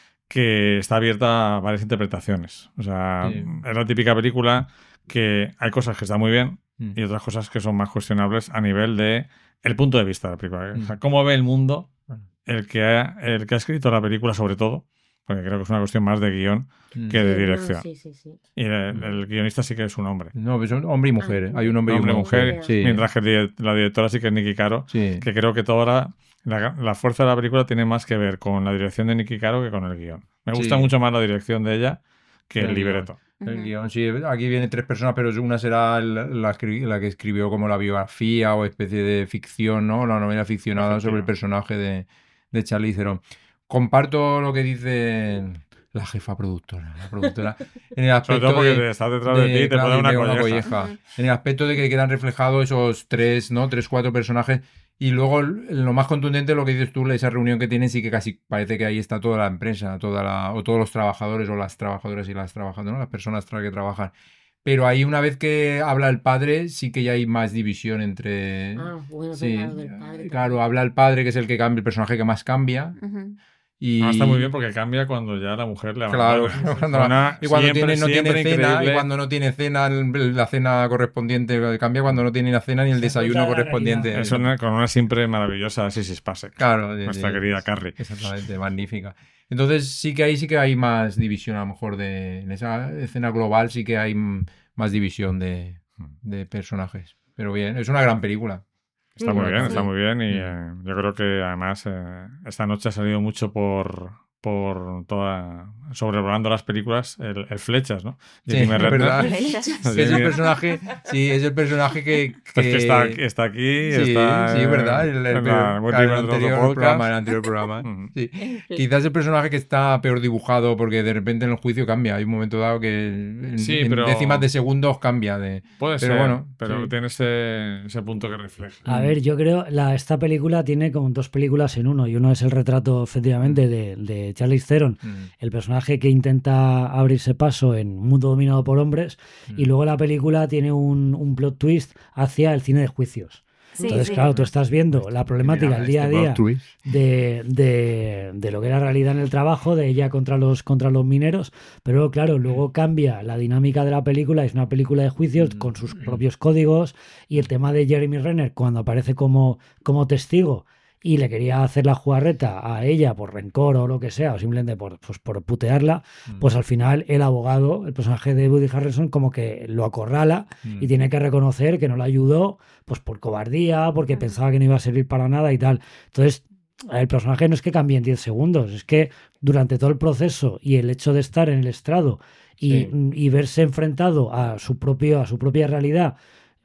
que está abierta a varias interpretaciones. O sea, Sí. es la típica película que hay cosas que están muy bien Mm. y otras cosas que son más cuestionables a nivel de el punto de vista de la película. O sea, Mm. cómo ve el mundo Bueno. el que ha, el que ha escrito la película, sobre todo, porque creo que es una cuestión más de guión Mm. que de Sí, no, dirección. sí, sí, sí. Y el, el guionista sí que es un hombre. No, pues son hombre y mujer. ¿eh? Hay un hombre, Hombre y y una mujer. mujer, Sí. Mientras que el direct- la directora sí que es Nikki Caro, Sí. que creo que toda la, la, la fuerza de la película tiene más que ver con la dirección de Nikki Caro que con el guión. Me gusta Sí. mucho más la dirección de ella que El el guión. libreto. El Ujú. guión, sí, aquí vienen tres personas, pero una será la, la, escri- la que escribió como la biografía o especie de ficción, ¿no? La novela ficcionada sobre el personaje de, de Charlize Theron. Comparto lo que dice la jefa productora, la productora en el Sobre aspecto todo porque de, te estás detrás de, ti y te claro, puede y dar de una una colleja. colleja. En el aspecto de que quedan reflejados esos tres, ¿no? Tres, cuatro personajes. Y luego l- lo más contundente, lo que dices tú, esa reunión que tienen, sí que casi parece que ahí está toda la empresa, toda la, o todos los trabajadores o las trabajadoras y las trabajadoras, ¿no? Las personas tra- que trabajan. Pero ahí una vez que habla el padre, sí que ya hay más división entre... Ah, bueno, Sí, claro, del padre. claro, habla el padre, que es el que cambia, el personaje que más cambia. Ujú. Y... Ah, está muy bien porque cambia cuando ya la mujer le Claro, abandona. cuando Una- la- y cuando siempre- tiene, no tiene siempre cena, y increíble. cuando no tiene cena, el- la cena correspondiente cambia cuando no tiene la cena ni el Se desayuno apunta a la correspondiente. Es una, con una siempre maravillosa Sissy Spacek. Claro, de- Nuestra de- querida Carrie. Exactamente, magnífica. Entonces sí que ahí sí que hay más división a lo mejor de... En esa escena global sí que hay mm, más división de, de personajes. Pero bien, es una gran película. Está muy Sí. bien, está muy bien y Mm. eh, yo creo que además eh, esta noche ha salido mucho por por toda sobrevolando las películas el, el Flechas, ¿no? Sí, Jamie es Redknapp. verdad. Flechas. Que es el personaje, sí, es el personaje que... Es que está, está aquí, Sí, está sí, eh, verdad. El, el- en la el- Web claro, el Libre de anterior otro programa, podcast. el anterior programa. Ujú. Sí. Quizás el personaje que está peor dibujado porque de repente en el juicio cambia. Hay un momento dado que en, Sí, en pero- décimas de segundos cambia. De... Puede Pero ser, bueno, pero sí. tiene ese, ese punto que refleja. A ver, yo creo la esta película tiene como dos películas en uno y uno es el retrato efectivamente de, de Charlize Theron, Mm. el personaje que intenta abrirse paso en un mundo dominado por hombres, y luego la película tiene un, un plot twist hacia el cine de juicios. Sí, Entonces, sí. claro, tú estás viendo la problemática el día a Este día plot twist. de, de, de lo que era realidad en el trabajo, de ella contra los, contra los mineros, pero claro, luego cambia la dinámica de la película, es una película de juicios con sus propios códigos, y el tema de Jeremy Renner cuando aparece como, como testigo y le quería hacer la jugarreta a ella por rencor o lo que sea, o simplemente por, pues, por putearla, pues al final el abogado, el personaje de Woody Harrelson, como que lo acorrala y tiene que reconocer que no le ayudó pues por cobardía, porque pensaba que no iba a servir para nada y tal. Entonces, el personaje no es que cambie en diez segundos, es que durante todo el proceso y el hecho de estar en el estrado y, Sí. y verse enfrentado a su propio, a su propia realidad,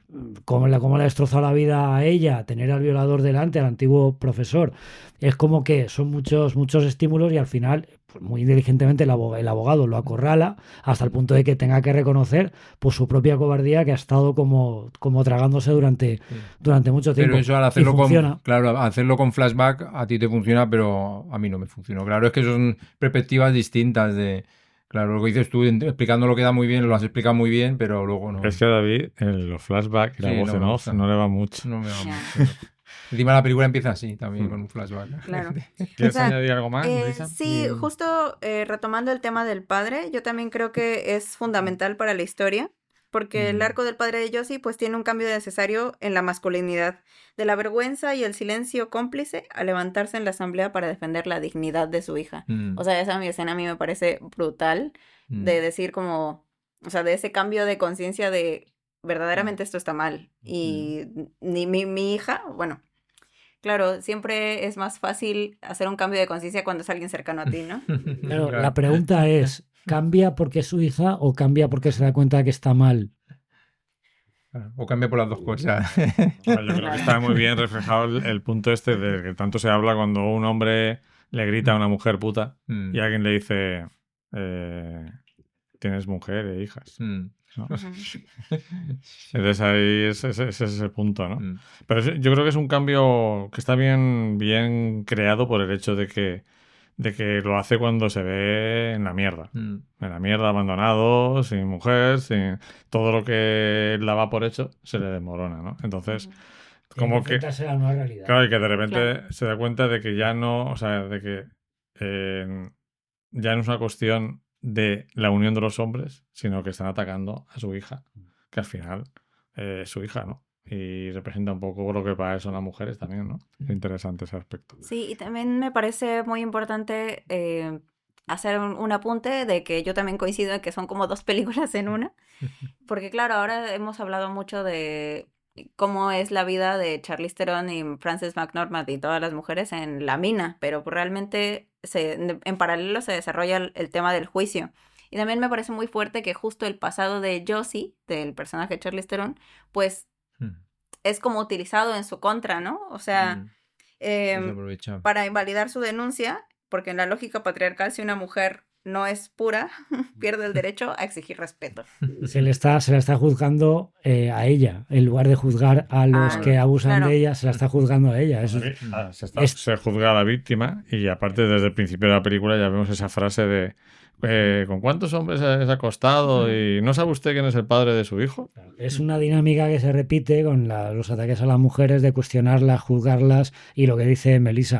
cómo le, cómo le ha destrozado la vida a ella, tener al violador delante, al antiguo profesor, es como que son muchos, muchos estímulos y al final, pues, muy inteligentemente el abogado, el abogado lo acorrala hasta el punto de que tenga que reconocer pues su propia cobardía que ha estado como, como tragándose durante, durante mucho tiempo. Pero eso al Y hacerlo con, funciona. claro, al hacerlo con flashback a ti te funciona, pero a mí no me funcionó. Claro, es que son perspectivas distintas de... Claro, lo que dices tú, en- explicando lo que da muy bien, lo has explicado muy bien, pero luego no. Es que a David, en los flashbacks y la Sí, voz no en me off gusta. no le va mucho. No me va Ya. mucho. Encima la película empieza así, también, con un flashback. Claro. ¿Quieres O sea, añadir algo más, Eh, Marisa? sí, justo eh, retomando el tema del padre, yo también creo que es fundamental para la historia, porque el Mm. arco del padre de Josie pues tiene un cambio necesario en la masculinidad, de la vergüenza y el silencio cómplice a levantarse en la asamblea para defender la dignidad de su hija. Mm, O sea, esa mi escena a mí me parece brutal, mm. de decir como, o sea, de ese cambio de conciencia de verdaderamente esto está mal. Y ni mi, mi hija, bueno, claro, siempre es más fácil hacer un cambio de conciencia cuando es alguien cercano a ti, ¿no? Pero la pregunta es, ¿cambia porque es su hija o cambia porque se da cuenta de que está mal? O cambia por las dos cosas. Yo creo que está muy bien reflejado el, el punto este de que tanto se habla cuando un hombre le grita a una mujer puta Mm. y alguien le dice eh, tienes mujer e hijas. Mm. ¿no? Ujú. Entonces ahí es, es- ese es el punto, ¿no? Mm. Pero es- yo creo que es un cambio que está bien, bien creado por el hecho de que, de que lo hace cuando se ve en la mierda. Mm. En la mierda, abandonado, sin mujer, sin todo lo que él daba por hecho, se le desmorona, ¿no? Entonces, como que... enfrentarse a la nueva realidad. Claro, y que de repente Claro. se da cuenta de que ya no, o sea, de que eh, ya no es una cuestión de la unión de los hombres, sino que están atacando a su hija, que al final eh, es su hija, ¿no? Y representa un poco lo que para eso son las mujeres también, ¿no? Es interesante ese aspecto. Sí, y también me parece muy importante eh, hacer un, un apunte de que yo también coincido en que son como dos películas en una, porque claro, ahora hemos hablado mucho de cómo es la vida de Charlize Theron y Frances McDormand y todas las mujeres en la mina, pero realmente se, en paralelo se desarrolla el, el tema del juicio. Y también me parece muy fuerte que justo el pasado de Josie, del personaje de Charlize Theron, pues Mm. es como utilizado en su contra, ¿no? O sea, Mm. em, Se aprovecha. para invalidar su denuncia, porque en la lógica patriarcal, si una mujer no es pura, pierde el derecho a exigir respeto. Se le está, se la está juzgando eh, a ella, en lugar de juzgar a los Ah, que abusan claro. de ella, se la está juzgando a ella. Eso es- Ah, se, está- es- se juzga a la víctima y aparte desde el principio de la película ya vemos esa frase de eh, ¿con cuántos hombres se ha acostado? Y ¿no sabe usted quién es el padre de su hijo? Es una dinámica que se repite con la- los ataques a las mujeres, de cuestionarlas, juzgarlas, y lo que dice Melissa,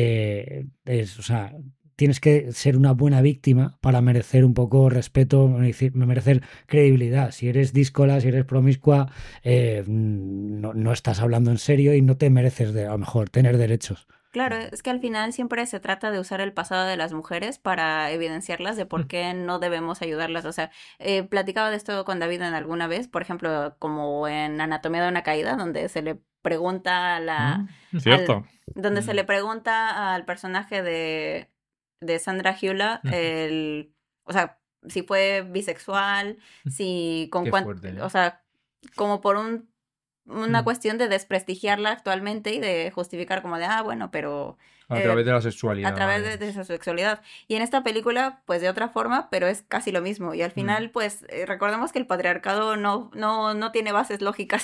eh, es, o sea, tienes que ser una buena víctima para merecer un poco respeto, merecer merecer credibilidad. Si eres díscola, si eres promiscua, eh, no, no estás hablando en serio y no te mereces, de, a lo mejor, tener derechos. Claro, es que al final siempre se trata de usar el pasado de las mujeres para evidenciarlas de por qué no debemos ayudarlas. O sea, eh, platicaba de esto con David en alguna vez, por ejemplo, como en Anatomía de una caída, donde se le pregunta a la... Mm, ¿Cierto? donde se Mm. le pregunta al personaje de, de Sandra Hüller, Ujú. el, o sea, si fue bisexual, si con Qué cuán- fuerte, ¿no? o sea, como por un una Mm. cuestión de desprestigiarla actualmente y de justificar como de, ah, bueno, pero A eh, través de la sexualidad. a través de, vale. de su sexualidad. Y en esta película, pues de otra forma, pero es casi lo mismo. Y al final, pues eh, recordemos que el patriarcado no, no, no tiene bases lógicas.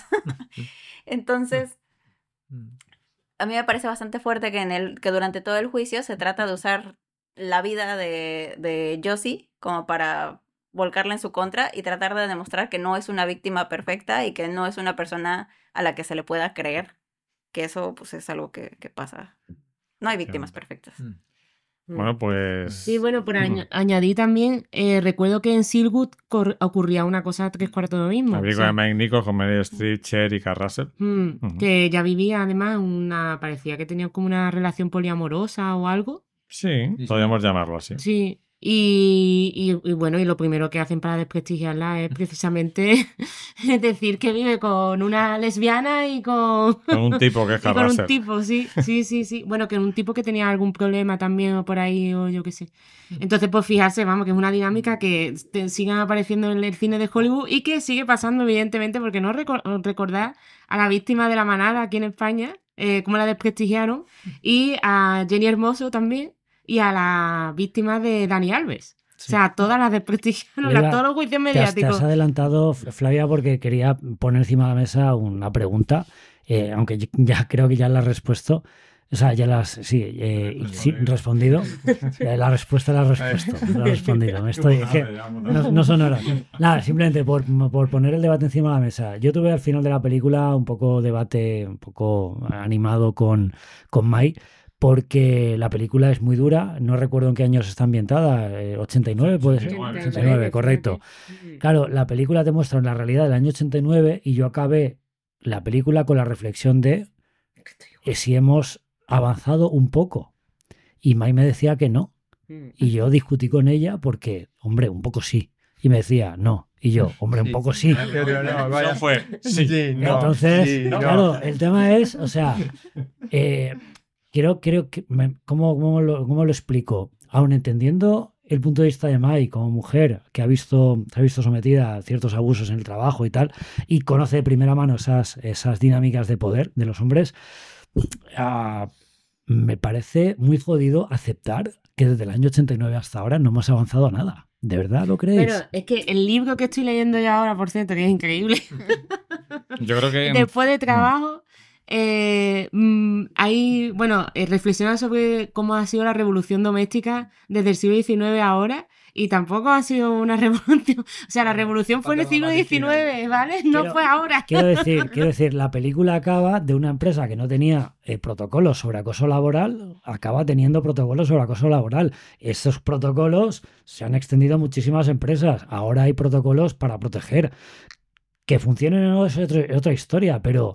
Entonces, Mm. a mí me parece bastante fuerte que, en el, que durante todo el juicio se trata de usar la vida de, de Josie como para volcarla en su contra y tratar de demostrar que no es una víctima perfecta y que no es una persona a la que se le pueda creer. Que eso, pues, es algo que, que pasa. No hay víctimas perfectas. Mm. Bueno, pues... Sí, bueno, por Mm. añ- añadir también, eh, recuerdo que en Silwood cor- ocurría una cosa tres cuartos de lo mismo. La o película sea, de Mike Nichols con Meryl Streep, Cher y Kurt Russell. mm, Ujú. que ya vivía además una, parecía que tenía como una relación poliamorosa o algo. Sí, Sí. podríamos llamarlo así. Sí, y, y- y bueno, y lo primero que hacen para desprestigiarla es precisamente decir que vive con una lesbiana y con, Con un tipo que es y Kurt con un Russell. tipo, sí, sí, sí, sí. Bueno, que un tipo que tenía algún problema también o por ahí o yo qué sé. Entonces, pues fijarse, vamos, que es una dinámica que te- sigan apareciendo en el cine de Hollywood y que sigue pasando, evidentemente, porque no recor- recordar a la víctima de la manada aquí en España, eh, cómo la desprestigiaron, y a Jenny Hermoso también, y a la víctima de Dani Alves. Sí. O sea, todas las desprestigiaron, Mira, las- todos los juicios Te has, te mediáticos. has adelantado, Flavia, porque quería poner encima de la mesa una pregunta, eh, aunque yo- ya creo que ya la has respuesto. O sea, ya las sí, eh, sí, respondido. Eh, La respuesta la has respuesto. La has respondido. Me estoy, es que no, no son horas. Nada, simplemente por, por poner el debate encima de la mesa. Yo tuve al final de la película un poco debate, un poco animado con, con Mai, porque la película es muy dura. No recuerdo en qué años está ambientada. eh, ochenta y nueve puede ser. ochenta y nueve, ochenta y nueve, correcto. Claro, la película te muestra la realidad del año ochenta y nueve y yo acabé la película con la reflexión de eh, si hemos avanzado un poco. Y Mai me decía que no. Y yo discutí con ella porque, hombre, un poco sí. Y me decía, no, Y yo, hombre, un poco sí. Pero no, vaya. No fue. Sí. Sí, no, Entonces, sí, no. claro, el tema es, o sea, eh, quiero, quiero que, me- ¿cómo, cómo lo, cómo lo explico? Aun entendiendo el punto de vista de Mai como mujer que ha visto, se ha visto sometida a ciertos abusos en el trabajo y tal, y conoce de primera mano esas, esas dinámicas de poder de los hombres, ah, me parece muy jodido aceptar que desde el año ochenta y nueve hasta ahora no hemos avanzado nada. ¿De verdad lo creéis? Pero es que el libro que estoy leyendo yo ahora, por cierto, que es increíble, Yo creo que... después de trabajo, eh, mm, hay, bueno, eh, reflexiona sobre cómo ha sido la revolución doméstica desde el siglo diecinueve a ahora, y tampoco ha sido una revolución, o sea, la revolución fue en el siglo diecinueve, ¿vale? No Quiero- fue ahora. Quiero decir, quiero decir, la película acaba de una empresa que no tenía eh, protocolos sobre acoso laboral, acaba teniendo protocolos sobre acoso laboral. Esos protocolos se han extendido a muchísimas empresas. Ahora hay protocolos para proteger. Que funcionen o no es otro- otra historia, pero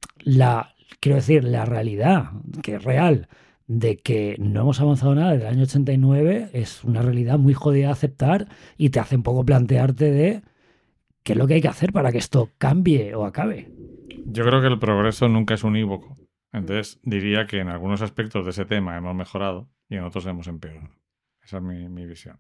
la, quiero decir, la realidad, que es real, de que no hemos avanzado nada desde el año ochenta y nueve es una realidad muy jodida de aceptar y te hace un poco plantearte de qué es lo que hay que hacer para que esto cambie o acabe. Yo creo que el progreso nunca es unívoco. Entonces diría que en algunos aspectos de ese tema hemos mejorado y en otros hemos empeorado. Esa es mi, mi visión.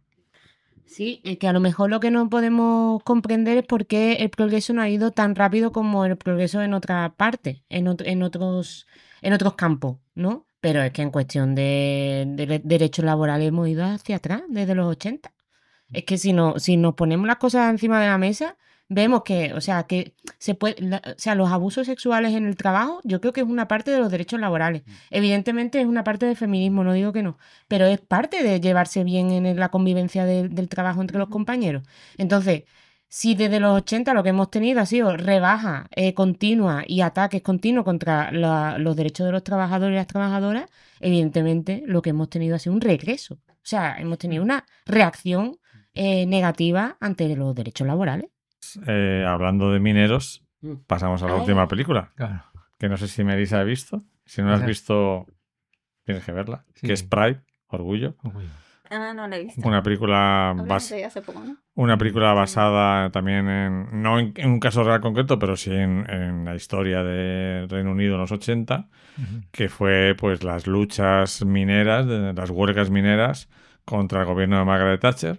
Sí, es que a lo mejor lo que no podemos comprender es por qué el progreso no ha ido tan rápido como el progreso en otra parte, en, ot- en otros, en otros campos, ¿no? Pero es que en cuestión de, de derechos laborales hemos ido hacia atrás desde los ochenta. Es que si, no, si nos ponemos las cosas encima de la mesa, vemos que, o sea, que se puede, la- o sea, los abusos sexuales en el trabajo, yo creo que es una parte de los derechos laborales. Evidentemente es una parte del feminismo, no digo que no, pero es parte de llevarse bien en el- la convivencia de- del trabajo entre los compañeros. Entonces, si desde los ochenta lo que hemos tenido ha sido rebaja eh, continua y ataques continuos contra la- los derechos de los trabajadores y las trabajadoras, evidentemente lo que hemos tenido ha sido un regreso. O sea, hemos tenido una reacción eh, negativa ante los derechos laborales. Eh, hablando de mineros, pasamos a la Ay. última película, Claro. que no sé si Melissa ha visto. Si no la has Esa. visto, tienes que verla. Sí. Que es Pride, Orgullo. Uy. Ah, no la he visto. Una película Hablamos bas- de ella hace poco, ¿no? Una película basada también en, no en, en un caso real concreto, pero sí en, en la historia de Reino Unido en los ochenta, Ujú. que fue pues las luchas mineras, de- las huelgas mineras contra el gobierno de Margaret Thatcher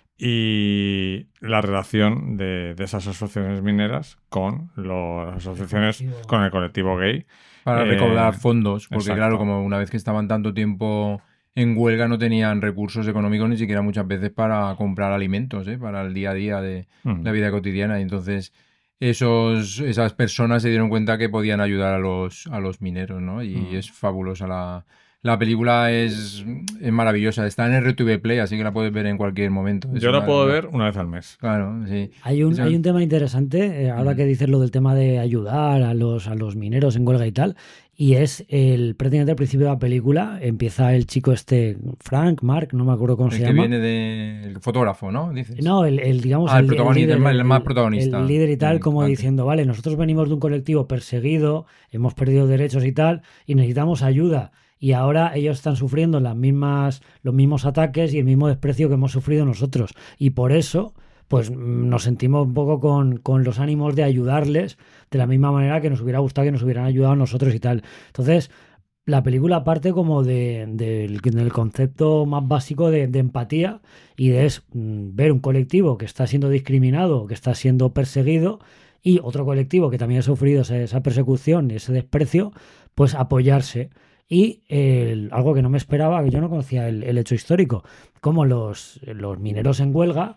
y la relación de, de esas asociaciones mineras con lo- las asociaciones, colectivo. con el colectivo gay. Para Eh, recaudar fondos, porque exacto. claro, como una vez que estaban tanto tiempo en huelga no tenían recursos económicos ni siquiera muchas veces para comprar alimentos, ¿eh? Para el día a día de Mm. la vida cotidiana. Y entonces esos, esas personas se dieron cuenta que podían ayudar a los, a los mineros, ¿no? Y Mm. es fabulosa la... La película es, es maravillosa, está en R T V Play, así que la puedes ver en cualquier momento. Es Yo la una- puedo ver una vez al mes. Claro, sí. Hay un, Eso- hay un tema interesante, eh, ahora Mm. que dices lo del tema de ayudar a los, a los mineros en huelga y tal, y es el prácticamente al principio de la película, empieza el chico este, Frank, Mark, no me acuerdo cómo El se que llama. viene del fotógrafo, ¿no? Dices. No, el, el, digamos, Ah, el el, protagonista, el más- el más protagonista. el líder y tal, Mm, como vale. diciendo, vale, nosotros venimos de un colectivo perseguido, hemos perdido derechos y tal, y necesitamos ayuda. Y ahora ellos están sufriendo las mismas, los mismos ataques y el mismo desprecio que hemos sufrido nosotros. Y por eso, pues mm, nos sentimos un poco con, con los ánimos de ayudarles de la misma manera que nos hubiera gustado que nos hubieran ayudado a nosotros y tal. Entonces, la película parte como de, del, del concepto más básico de, de empatía y de es mm, ver un colectivo que está siendo discriminado, que está siendo perseguido y otro colectivo que también ha sufrido esa, esa persecución y ese desprecio, pues apoyarse. Y el- algo que no me esperaba, que yo no conocía el, el hecho histórico, como los, los mineros en huelga,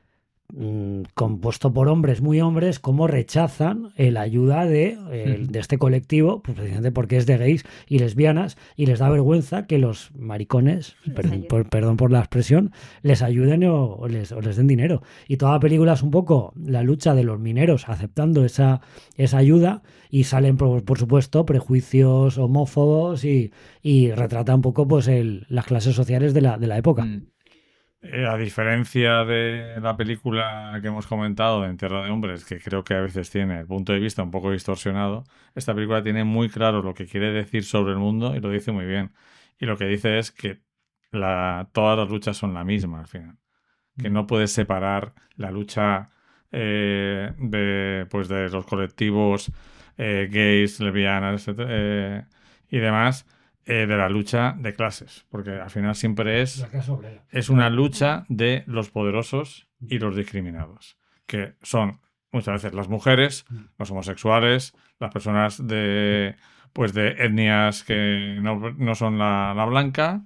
mm, compuesto por hombres muy hombres, cómo rechazan eh, la ayuda de, eh, de este colectivo, pues precisamente porque es de gays y lesbianas, y les da vergüenza que los maricones, per- ayuden. por- perdón por la expresión, les ayuden o, o les, o les den dinero. Y toda la película es un poco la lucha de los mineros aceptando esa, esa ayuda, y salen, por, por supuesto, prejuicios homófobos y, y retrata un poco pues el, las clases sociales de la, de la época. Mm. Eh, a diferencia de la película que hemos comentado de En Tierra de Hombres, que creo que a veces tiene el punto de vista un poco distorsionado, esta película tiene muy claro lo que quiere decir sobre el mundo y lo dice muy bien. Y lo que dice es que la, todas las luchas son la misma al final. Que no puedes separar la lucha eh, de, pues de los colectivos eh, gays, lesbianas, etcétera, eh, y demás, eh, de la lucha de clases, porque al final siempre es, La clase obrera. es una lucha de los poderosos y los discriminados, que son muchas veces las mujeres, los homosexuales, las personas de, pues de etnias que no, no son la, la blanca,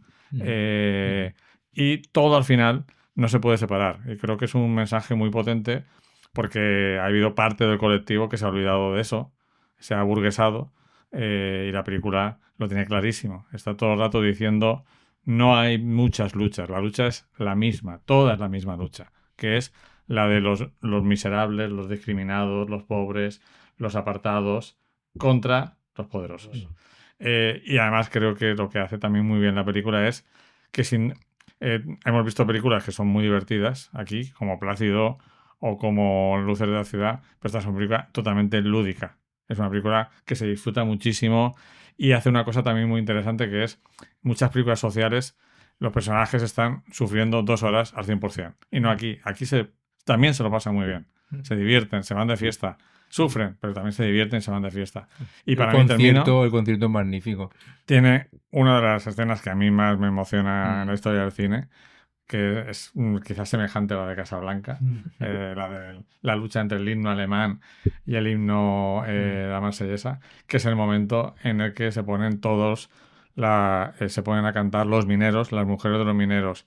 eh, y todo al final no se puede separar. Y creo que es un mensaje muy potente porque ha habido parte del colectivo que se ha olvidado de eso, se ha aburguesado, eh, y la película lo tiene clarísimo. Está todo el rato diciendo no hay muchas luchas, la lucha es la misma, toda es la misma lucha, que es la de los, los miserables, los discriminados, los pobres, los apartados, contra los poderosos. Eh, y además creo que lo que hace también muy bien la película es que sin, eh, hemos visto películas que son muy divertidas aquí, como Plácido o como Luces de la ciudad, pero esta es una película totalmente lúdica. Es una película que se disfruta muchísimo y hace una cosa también muy interesante, que es muchas películas sociales, los personajes están sufriendo dos horas al cien por ciento. Y no aquí. Aquí se, también se lo pasan muy bien. Se divierten, se van de fiesta. Sufren, pero también se divierten, se van de fiesta. Y para el mí concierto, termino, el concierto es magnífico. tiene una de las escenas que a mí más me emociona Mm. en la historia del cine, que es mm, quizás semejante a la de Casablanca, eh, la de la lucha entre el himno alemán y el himno eh, la marsellesa, que es el momento en el que se ponen todos la, eh, se ponen a cantar los mineros, las mujeres de los mineros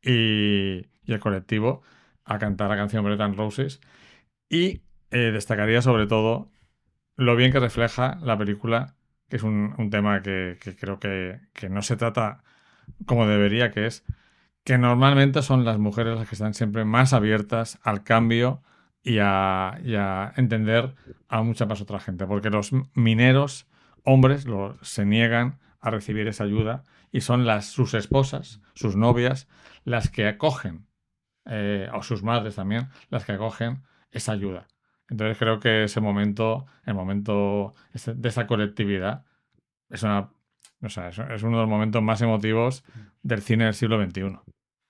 y, y el colectivo a cantar la canción Breton Roses. Y eh, destacaría sobre todo lo bien que refleja la película, que es un, un tema que, que creo que, que no se trata como debería, que es que normalmente son las mujeres las que están siempre más abiertas al cambio y a, y a entender a mucha más otra gente, porque los mineros hombres lo, se niegan a recibir esa ayuda y son las, sus esposas, sus novias, las que acogen, eh, o sus madres también, las que acogen esa ayuda. Entonces creo que ese momento, el momento de esa colectividad, es, una, o sea, es, es uno de los momentos más emotivos del cine del siglo veintiuno.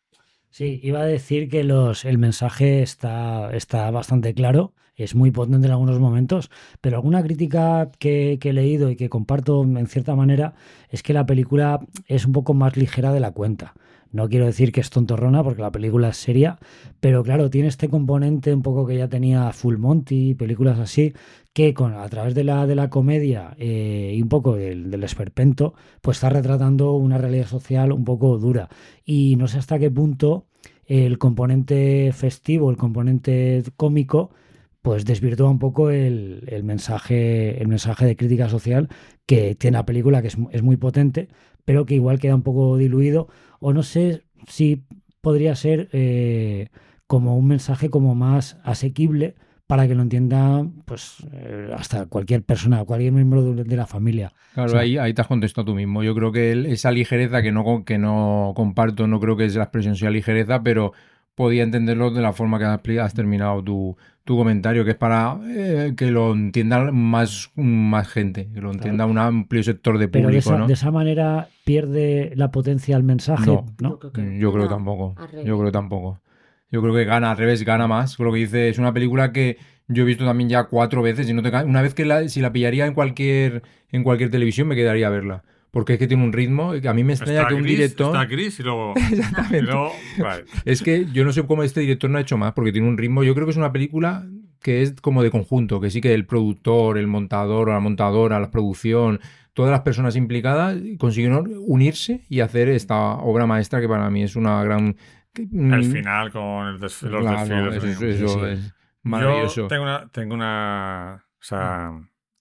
Sí, iba a decir que los, el mensaje está, está bastante claro, es muy potente en algunos momentos, pero alguna crítica que, que he leído y que comparto en cierta manera es que la película es un poco más ligera de la cuenta. No quiero decir que es tontorrona porque la película es seria, pero claro, tiene este componente un poco que ya tenía Full Monty, películas así, que con, a través de la, de la comedia eh, y un poco del, del esperpento, pues está retratando una realidad social un poco dura. Y no sé hasta qué punto el componente festivo, el componente cómico, pues desvirtúa un poco el, el mensaje, el mensaje de crítica social que tiene la película, que es, es muy potente, pero que igual queda un poco diluido, o no sé si podría ser eh, como un mensaje como más asequible para que lo entienda pues eh, hasta cualquier persona, cualquier miembro de, de la familia. Claro, O sea, ahí, ahí te has contestado tú mismo. Yo creo que el- esa ligereza que no, que no comparto, no creo que es la expresión sea ligereza, pero podía entenderlo de la forma que has, has terminado tu, tu comentario, que es para eh, que lo entienda más, más gente, que lo entienda un amplio sector de pero de público, esa, ¿no? de esa manera pierde la potencia el mensaje, No. ¿no? Yo creo que- Yo creo no, tampoco. al Yo revés. creo tampoco. Yo creo que gana, al revés, gana más. Lo que dice, es una película que yo he visto también ya cuatro veces y no te ca- una vez que la, si la pillaría en cualquier en cualquier televisión me quedaría a verla. Porque es que tiene un ritmo que a mí me extraña Está que un gris, director... está gris y luego... Exactamente. y luego vale. Es que yo no sé cómo este director no ha hecho más, porque tiene un ritmo. Yo creo que es una película que es como de conjunto, que sí que el productor, el montador o la montadora, la producción, todas las personas implicadas consiguieron unirse y hacer esta obra maestra que para mí es una gran... que- El mm, final con el desf- los claro, desfiles. eso, de- eso- eso Sí. es maravilloso. Yo tengo una, tengo una, o sea,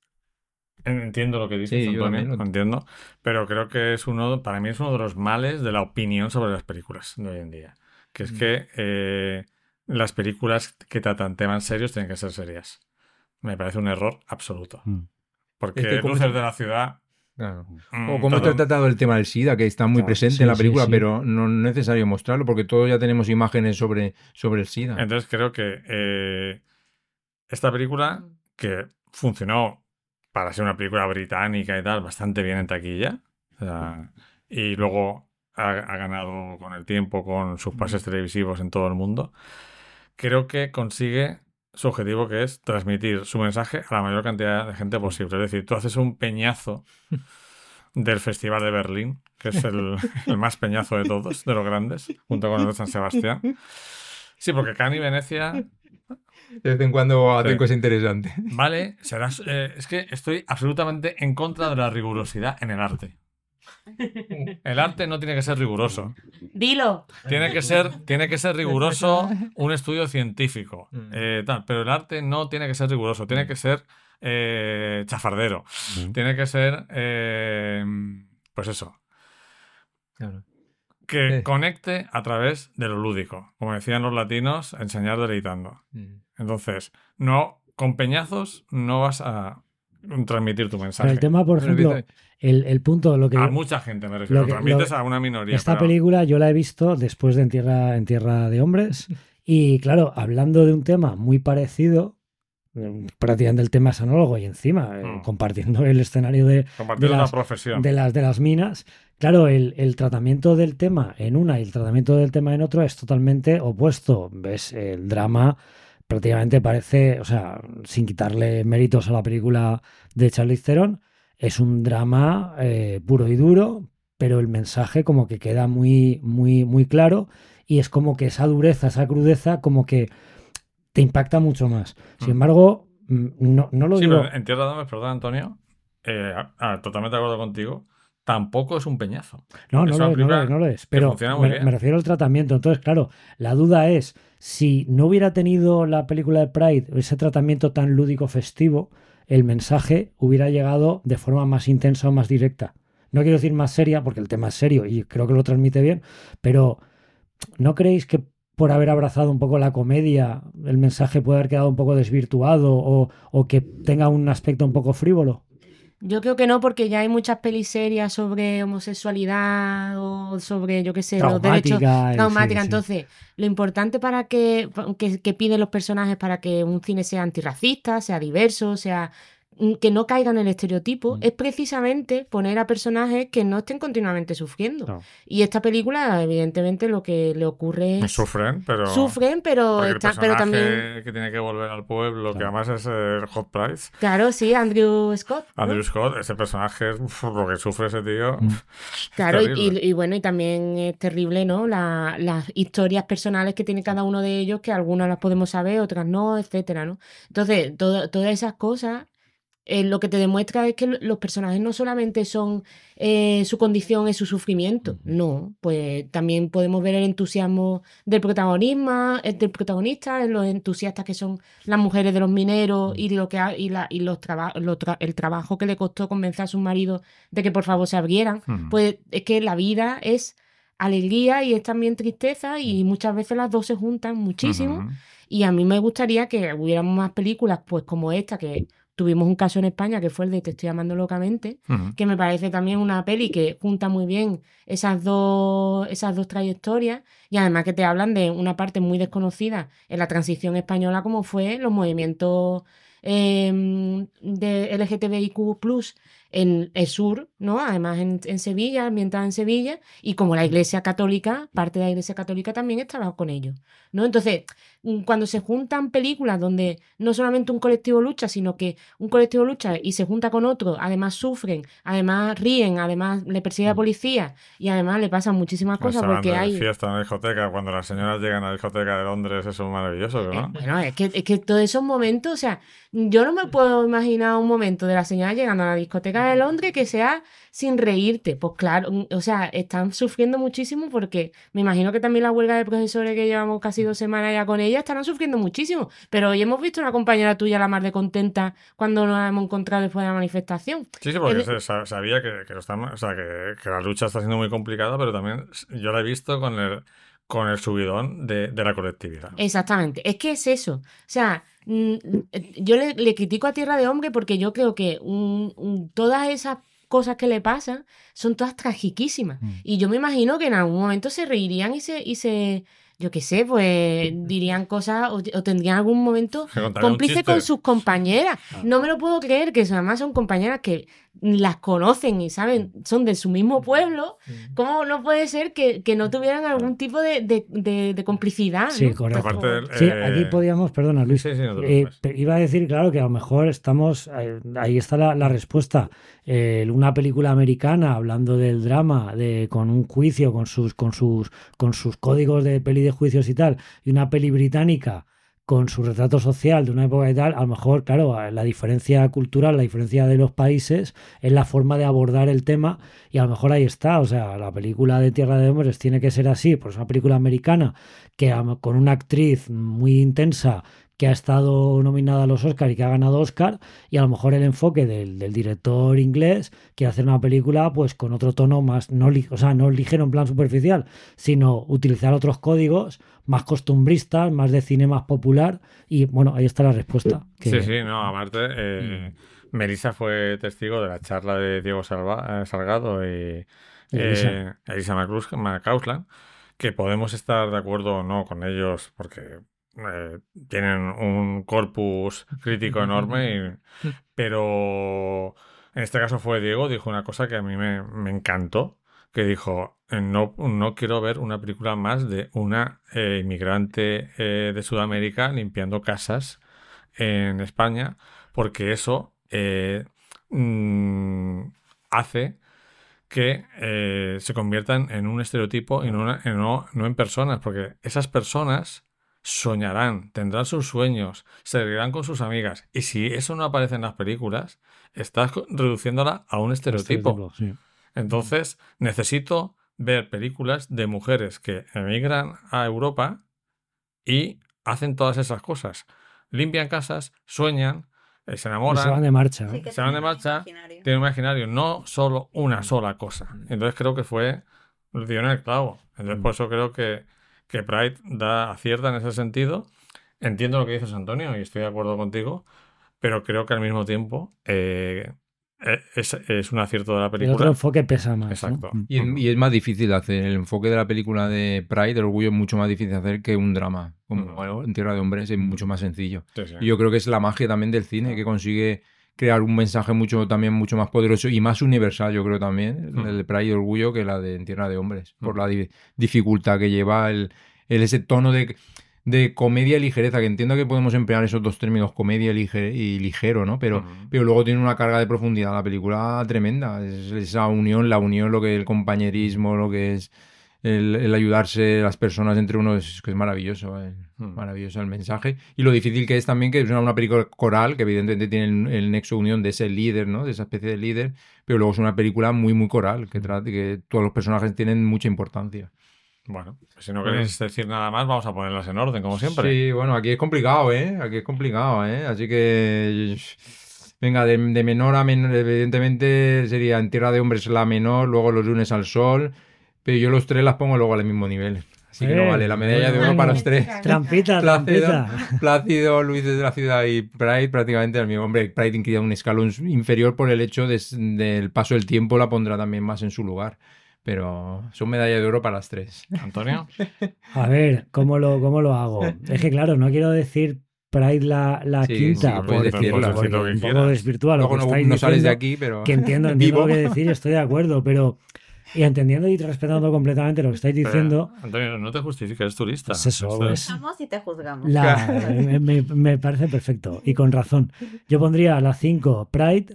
en- entiendo lo que dices, Sí, yo Antonio, también lo- lo entiendo, pero creo que es uno, para mí es uno de los males de la opinión sobre las películas de hoy en día, que es Mm. que eh, las películas que tratan temas serios tienen que ser serias. Me parece un error absoluto, Mm. porque Es que como Luces se- de la ciudad... Claro. mm, O cómo está todo- tratado el tema del SIDA, que está muy Claro, presente sí, en la sí, película, sí. pero no es necesario mostrarlo porque todos ya tenemos imágenes sobre, sobre el SIDA. Entonces creo que eh, esta película, que funcionó para ser una película británica y tal, bastante bien en taquilla, o sea, y luego ha, ha ganado con el tiempo, con sus pases televisivos en todo el mundo, creo que consigue su objetivo, que es transmitir su mensaje a la mayor cantidad de gente posible. Es decir, tú haces un peñazo del Festival de Berlín, que es el, el más peñazo de todos, de los grandes, junto con el de San Sebastián. Sí, porque Cannes y Venecia... De vez en cuando hacen Sí. cosas interesantes. Vale, serás, eh, es que estoy absolutamente en contra de la rigurosidad en el arte. El arte no tiene que ser riguroso. Dilo. Tiene que ser, tiene que ser riguroso un estudio científico. eh, tal, pero el arte no tiene que ser riguroso, tiene que ser eh, chafardero. Tiene que ser, eh, pues eso, Claro. que Sí. conecte a través de lo lúdico. Como decían los latinos, enseñar deleitando. Entonces, no, con peñazos no vas a transmitir tu Pero mensaje. el tema, por Pero ejemplo, dice- el, el punto, lo que A yo- mucha gente me refiero. lo que- transmites lo- a una minoría. esta pero- película yo la he visto después de En Tierra, en Tierra de Hombres y claro, hablando de un tema muy parecido, eh, prácticamente el tema es anólogo y encima eh, Mm. compartiendo el escenario de, Compartir de una las- profesión. de las de las minas, claro, el, el tratamiento del tema en una y el tratamiento del tema en otro es totalmente opuesto. Ves, el drama prácticamente parece, o sea, sin quitarle méritos a la película de Charlize Theron, es un drama eh, puro y duro, pero el mensaje como que queda muy, muy, muy claro y es como que esa dureza, esa crudeza, como que te impacta mucho más. Sin Mm. embargo, mm, no, no lo Sí, digo. pero en Tierra de Hombres, perdón, Antonio, eh, ah, totalmente de acuerdo contigo, tampoco es un peñazo. No, no Es lo, una es, no, lo película es, no lo es. Pero funciona muy me, bien. me refiero al tratamiento. Entonces, claro, la duda es, si no hubiera tenido la película de Pride ese tratamiento tan lúdico festivo, el mensaje hubiera llegado de forma más intensa o más directa. No quiero decir más seria, porque el tema es serio y creo que lo transmite bien, pero ¿no creéis que por haber abrazado un poco la comedia, el mensaje puede haber quedado un poco desvirtuado o, o que tenga un aspecto un poco frívolo? Yo creo que no, porque ya hay muchas pelis serias sobre homosexualidad o sobre, yo qué sé, los derechos Traumática, eh, traumáticas. sí, sí. Entonces, lo importante para que, que, que piden los personajes para que un cine sea antirracista, sea diverso, sea que no caiga en el estereotipo, Mm. es precisamente poner a personajes que no estén continuamente sufriendo. No. Y esta película, evidentemente, lo que le ocurre es... Sufren, pero... Sufren, pero, porque el está- pero personaje también... que tiene que volver al pueblo, que Claro. además es el Hot Price, Claro, sí, Andrew Scott. ¿no? Andrew Scott, ese personaje, uf, lo que sufre ese tío. Mm. Claro, y, terrible. y- y bueno, y también es terrible, ¿no? La- las historias personales que tiene cada uno de ellos, que algunas las podemos saber, otras no, etcétera, ¿no? Entonces, todo- todas esas cosas, eh, lo que te demuestra es que lo- los personajes no solamente son eh, su condición es su sufrimiento, no, pues también podemos ver el entusiasmo del protagonismo, eh, del protagonista, en los entusiastas que son las mujeres de los mineros y lo que ha- y, la, y los traba- lo tra- el trabajo que le costó convencer a sus maridos de que por favor se abrieran. Mm. Pues es que la vida es alegría y es también tristeza y muchas veces las dos se juntan muchísimo. Ujú. Y a mí me gustaría que hubiéramos más películas pues como esta, que tuvimos un caso en España que fue el de Te estoy amando locamente, Ujú. que me parece también una peli que junta muy bien esas dos, esas dos trayectorias y además que te hablan de una parte muy desconocida en la transición española como fue los movimientos eh, de L G T B I Q plus en el sur, ¿no? Además en, en Sevilla, ambientada en Sevilla, y como la Iglesia Católica, parte de la Iglesia Católica también estaba con ellos, ¿no? Entonces, mm, cuando se juntan películas donde no solamente un colectivo lucha, sino que un colectivo lucha y se junta con otro, además sufren, además ríen, además le persigue a la policía y además le pasan muchísimas cosas Estaban porque de hay... fiesta en la discoteca, cuando las señoras llegan a la discoteca de Londres, eso es maravilloso, Eh, ¿no? bueno, es que, es que todos esos momentos, o sea, yo no me puedo imaginar un momento de la señora llegando a la discoteca de Londres que sea sin reírte. Pues claro, mm, o sea, están sufriendo muchísimo porque me imagino que también la huelga de profesores que llevamos casi dos semanas ya con ella estarán sufriendo muchísimo. Pero hoy hemos visto una compañera tuya la más de contenta cuando nos hemos encontrado después de la manifestación. Sí, sí, porque El- se sa- sabía que, que, lo están- o sea, que, que la lucha está siendo muy complicada, pero también yo la he visto con el, con el subidón de, de la colectividad. Exactamente, es que es eso. O sea, mm, yo le, le critico a Tierra de Hombre porque yo creo que un- un- todas esas cosas que le pasan son todas tragiquísimas. Mm. Y yo me imagino que en algún momento se reirían y se, y se yo qué sé, pues dirían cosas o, o tendrían algún momento Que contaría un cómplice chiste. con sus compañeras. No me lo puedo creer, que además son compañeras que las conocen y saben, son de su mismo pueblo, ¿cómo no puede ser que, que no tuvieran algún tipo de, de, de, de complicidad? Sí, ¿no? correcto. Aparte del, Sí, eh, aquí podíamos, perdona Luis, sí, sí, no te eh, preocupes. pe- iba a decir, claro, que a lo mejor estamos, eh, ahí está la, la respuesta. Eh, una película americana hablando del drama, de con un juicio, con sus, con sus, con sus códigos de peli de juicios y tal, y una peli británica con su retrato social de una época y tal, a lo mejor, claro, la diferencia cultural, la diferencia de los países es la forma de abordar el tema y a lo mejor ahí está, o sea, la película de Tierra de Hombres tiene que ser así, pues una película americana que con una actriz muy intensa que ha estado nominada a los Oscar y que ha ganado Oscar, y a lo mejor el enfoque del, del director inglés quiere hacer una película pues con otro tono más, no, o sea, no ligero en plan superficial, sino utilizar otros códigos más costumbristas, más de cine más popular, y bueno, ahí está la respuesta. Que... Sí, sí, no, aparte, eh, Melissa fue testigo de la charla de Diego Salva, eh, Salgado y Elisa. eh, Elisa Maclus- McCausland, que podemos estar de acuerdo o no con ellos, porque eh, tienen un corpus crítico enorme, y- pero en este caso fue Diego, dijo una cosa que a mí me, me encantó, que dijo, eh, no, no quiero ver una película más de una eh, inmigrante eh, de Sudamérica limpiando casas en España, porque eso eh, mm, hace que eh, se conviertan en un estereotipo y no, una- en- no, no en personas, porque esas personas soñarán, tendrán sus sueños, se reirán con sus amigas, y si eso no aparece en las películas, estás co- reduciéndola a un estereotipo. sí. Entonces, necesito ver películas de mujeres que emigran a Europa y hacen todas esas cosas. Limpian casas, sueñan, eh, se Y se van enamoran, de marcha. Sí, que se van de tienen un marcha, imaginario. tienen un imaginario, no solo una sola cosa. Entonces creo que fue, lo dio en el clavo. Entonces por eso creo que, que Pride da, acierta en ese sentido. Entiendo lo que dices, Antonio, y estoy de acuerdo contigo, pero creo que al mismo tiempo eh, eh, es, es un acierto de la El otro película. enfoque pesa más. Exacto. ¿no? Y es, y es más difícil de hacer. El enfoque de la película de Pride, el orgullo, es mucho más difícil de hacer que un drama. Como Mm. bueno, en Tierra de Hombres es mucho más sencillo. Sí, sí. Y yo creo que es la magia también del cine, que consigue crear un mensaje mucho también mucho más poderoso y más universal, yo creo también, Mm. el de Pride y Orgullo, que la de En Tierra de Hombres, por Mm. la di- dificultad que lleva, el, el ese tono de, de comedia y ligereza, que entiendo que podemos emplear esos dos términos, comedia y, lige- y ligero, ¿no? Pero, Mm. pero luego tiene una carga de profundidad la película tremenda. Es esa unión, la unión, lo que el compañerismo, lo que es el, el ayudarse las personas entre uno, es que es maravilloso, eh. Mm. Maravilloso el mensaje. Y lo difícil que es también que es una, una película coral, que evidentemente tiene el, el nexo de unión de ese líder, ¿no? De esa especie de líder, pero luego es una película muy, muy coral, que, trata, que todos los personajes tienen mucha importancia. Bueno, pues si no queréis decir nada más, vamos a ponerlas en orden, como siempre. Sí, bueno, aquí es complicado, ¿eh? Aquí es complicado, ¿eh? Así que... Venga, de, de menor a menor, evidentemente sería En Tierra de Hombres la menor, luego Los lunes al sol, pero yo los tres las pongo luego al mismo nivel. Así que no Eh, vale, la medalla de oro bueno. para los tres. Trampita, Plácido, trampita. Plácido, Luis de la Ciudad y Pride prácticamente al mismo. Hombre, Pride incluye un escalón inferior por el hecho de- del paso del tiempo, la pondrá también más en su lugar. Pero son medalla de oro para las tres. Antonio. A ver, ¿cómo lo, cómo lo hago? Es que claro, no quiero decir Pride la, la Sí, quinta, sí, puedes porque, decirlo, porque decir lo que un poco quieras. desvirtúa lo Luego que no, estáis no sales de diciendo, aquí, pero... que entiendo, entiendo Vivo. lo que decir, estoy de acuerdo, pero y entendiendo y respetando completamente lo que estáis diciendo, Eh, Antonio, no te justifiques, eres turista. pues eso, Esto pues, Vamos y te juzgamos. la- me, me- me parece perfecto y con razón. Yo pondría la cinco Pride,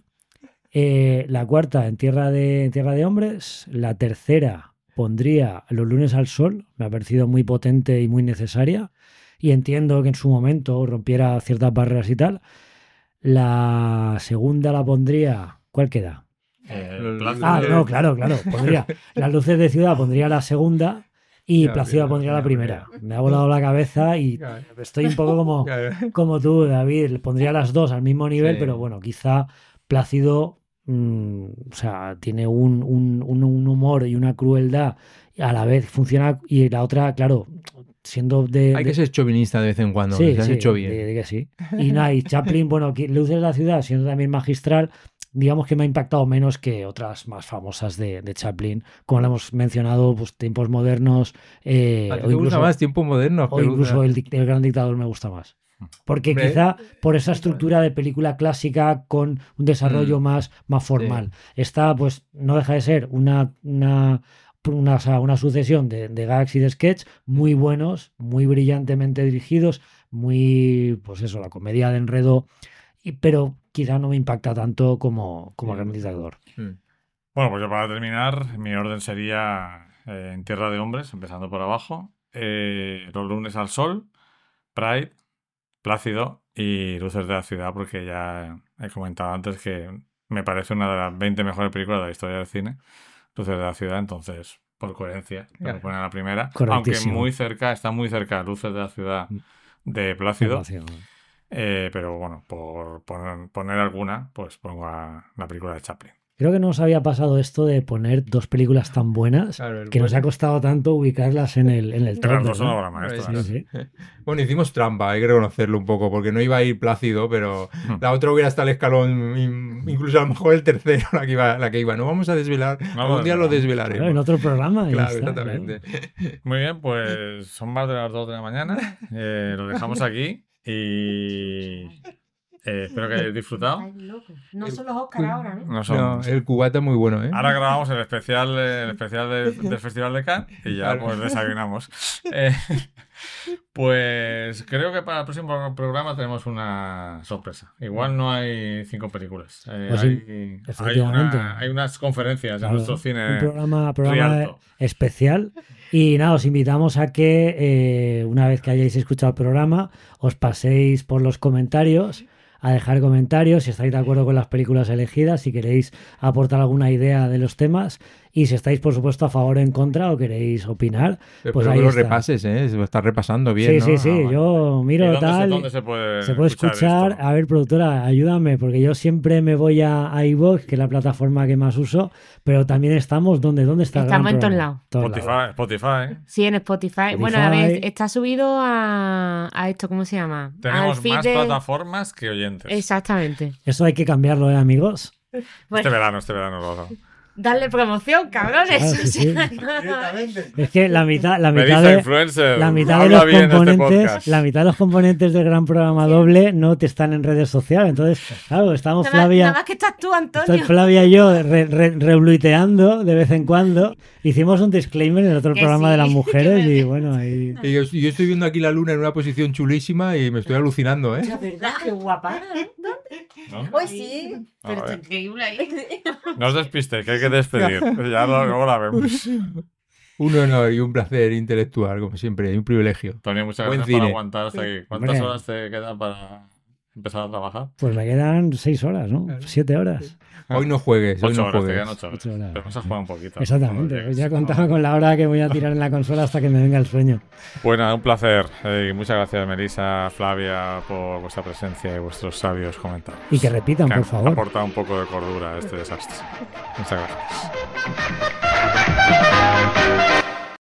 eh, la cuarta en Tierra de, en Tierra de Hombres, la tercera pondría Los lunes al sol, me ha parecido muy potente y muy necesaria y entiendo que en su momento rompiera ciertas barreras y tal. La segunda la pondría, ¿cuál queda? Eh, Plácido. Ah, no, claro, claro, pondría Las luces de ciudad, pondría la segunda y Ya, Plácido ya, pondría la ya, primera. ya. Me ha volado la cabeza y Ya. estoy un poco como, Ya, como tú, David. Pondría las dos al mismo nivel, Sí. pero bueno, quizá Plácido, mm, o sea, tiene un, un- un- un humor y una crueldad a la vez funciona y la otra, claro, siendo de... Hay de- que ser chauvinista de vez en cuando, Sí, se has sí, hecho bien. de- de que sí. Y nada, y Chaplin, bueno, que Luces de la ciudad, siendo también magistral, digamos que me ha impactado menos que otras más famosas de, de Chaplin, como lo hemos mencionado, pues tiempos modernos, eh, ¿A ti o te gusta incluso, más tiempo moderno? o incluso el, dic- el gran dictador me gusta más. Porque Hombre. quizá por esa estructura de película clásica con un desarrollo Mm. más, más formal. Esta, pues, no deja de ser una, una, una, o sea, una sucesión de, de gags y de sketch muy buenos, muy brillantemente dirigidos, muy, pues eso, la comedia de enredo, y, pero quizá no me impacta tanto como, como Mm. Gran Dictador. Mm. Bueno, pues ya para terminar, mi orden sería eh, En Tierra de Hombres, empezando por abajo, eh, Los lunes al sol, Pride, Plácido y Luces de la ciudad, porque ya he comentado antes que me parece una de las veinte mejores películas de la historia del cine, Luces de la ciudad, entonces, por coherencia, me Claro. lo pone a la primera. Aunque Correctísimo. muy cerca, está muy cerca Luces de la ciudad de Plácido. Demasiado. Eh, pero bueno, por poner, poner alguna, pues pongo a la película de Chaplin. Creo que no nos había pasado esto de poner dos películas tan buenas Claro, el que nos bueno. ha costado tanto ubicarlas en el, en el Pero top. las dos son ¿verdad? obras maestras. Sí, sí. Bueno, hicimos trampa, hay que reconocerlo un poco, porque no iba a ir Plácido, pero la otra hubiera estado el escalón, in- incluso a lo mejor el tercero, la que iba. La que iba. No vamos a desvelar, No algún día lo desvelamos. Claro, en desvelaremos. otro programa. y Claro, está, exactamente. Muy bien, pues son más de las dos de la mañana. Eh, lo dejamos aquí y eh, espero que hayáis disfrutado. Ay, loco. No son los Oscar ahora, ¿no? No son- No, el cubata muy bueno, ¿eh? Ahora grabamos el especial, el especial de- del Festival de Cannes y ya Claro. pues desayunamos. Eh, pues creo que para el próximo programa tenemos una sorpresa. Igual no hay cinco películas. Eh, Pues sí, hay, hay, efectivamente. una- hay unas conferencias Claro, en nuestro cine. un programa, programa Rialto. especial. Y nada, os invitamos a que eh, una vez que hayáis escuchado el programa, os paséis por los comentarios, a dejar comentarios si estáis de acuerdo con las películas elegidas, si queréis aportar alguna idea de los temas y si estáis, por supuesto, a favor o en contra o queréis opinar. Pero pues espero ahí que lo está. repases, ¿eh? Se lo estás repasando bien, Sí, ¿no? sí, sí, Ah, vale. yo ¿Y miro dónde, se, tal. dónde se puede, Se puede escuchar, esto? a ver, productora, ayúdame, porque yo siempre me voy a, a iVoox, que es la plataforma que más uso, pero también estamos, ¿dónde, dónde está el Estamos gran en todos programa? lados. Todos Spotify, lados. Spotify. Sí, en Spotify. Spotify. Bueno, a ver, está subido a, a esto, ¿cómo se llama? Al Tenemos feed más de- plataformas que oyentes. Exactamente. Eso hay que cambiarlo, ¿eh, amigos? Este Bueno, verano, este verano lo hacemos. darle promoción, cabrones. Claro, sí, sí. O sea, Es que la mitad, la Me mitad dice de, influencer. la mitad de habla los bien este componentes, podcast. la mitad de los componentes del gran programa doble no te están en redes sociales. Entonces, claro, estamos nada, más, Flavia, nada más que estás tú, estoy Antonio. Flavia y yo re, re- rebluiteando de vez en cuando. Hicimos un disclaimer en el otro Que programa sí, de las que mujeres me- y bueno, ahí. Y yo, yo estoy viendo aquí la luna en una posición chulísima y me estoy alucinando, ¿eh? La verdad, qué guapa. ¿No? Pues sí. Pero A está ver. increíble ahí. No os despistéis, que hay que despedir. Ya lo- luego la vemos. Un honor y un placer intelectual, como siempre, y un privilegio. Antonio, muchas Buen gracias por cine. aguantar hasta aquí. ¿Cuántas Hombre. horas te quedan para empezar a trabajar? Pues me quedan seis horas, ¿no? Siete horas. Hoy no juegues, hoy Ocho no horas, te juegues. quedan ocho horas. Ocho horas. Pero vas a jugar un poquito. Exactamente. Cuando Pues ya llegues. contaba con la hora que voy a tirar en la consola hasta que me venga el sueño. Bueno, un placer. Eh, y muchas gracias, Melissa, Flavia, por vuestra presencia y vuestros sabios comentarios. Y que repitan, Que por han favor. aportado un poco de cordura a este desastre. Muchas gracias.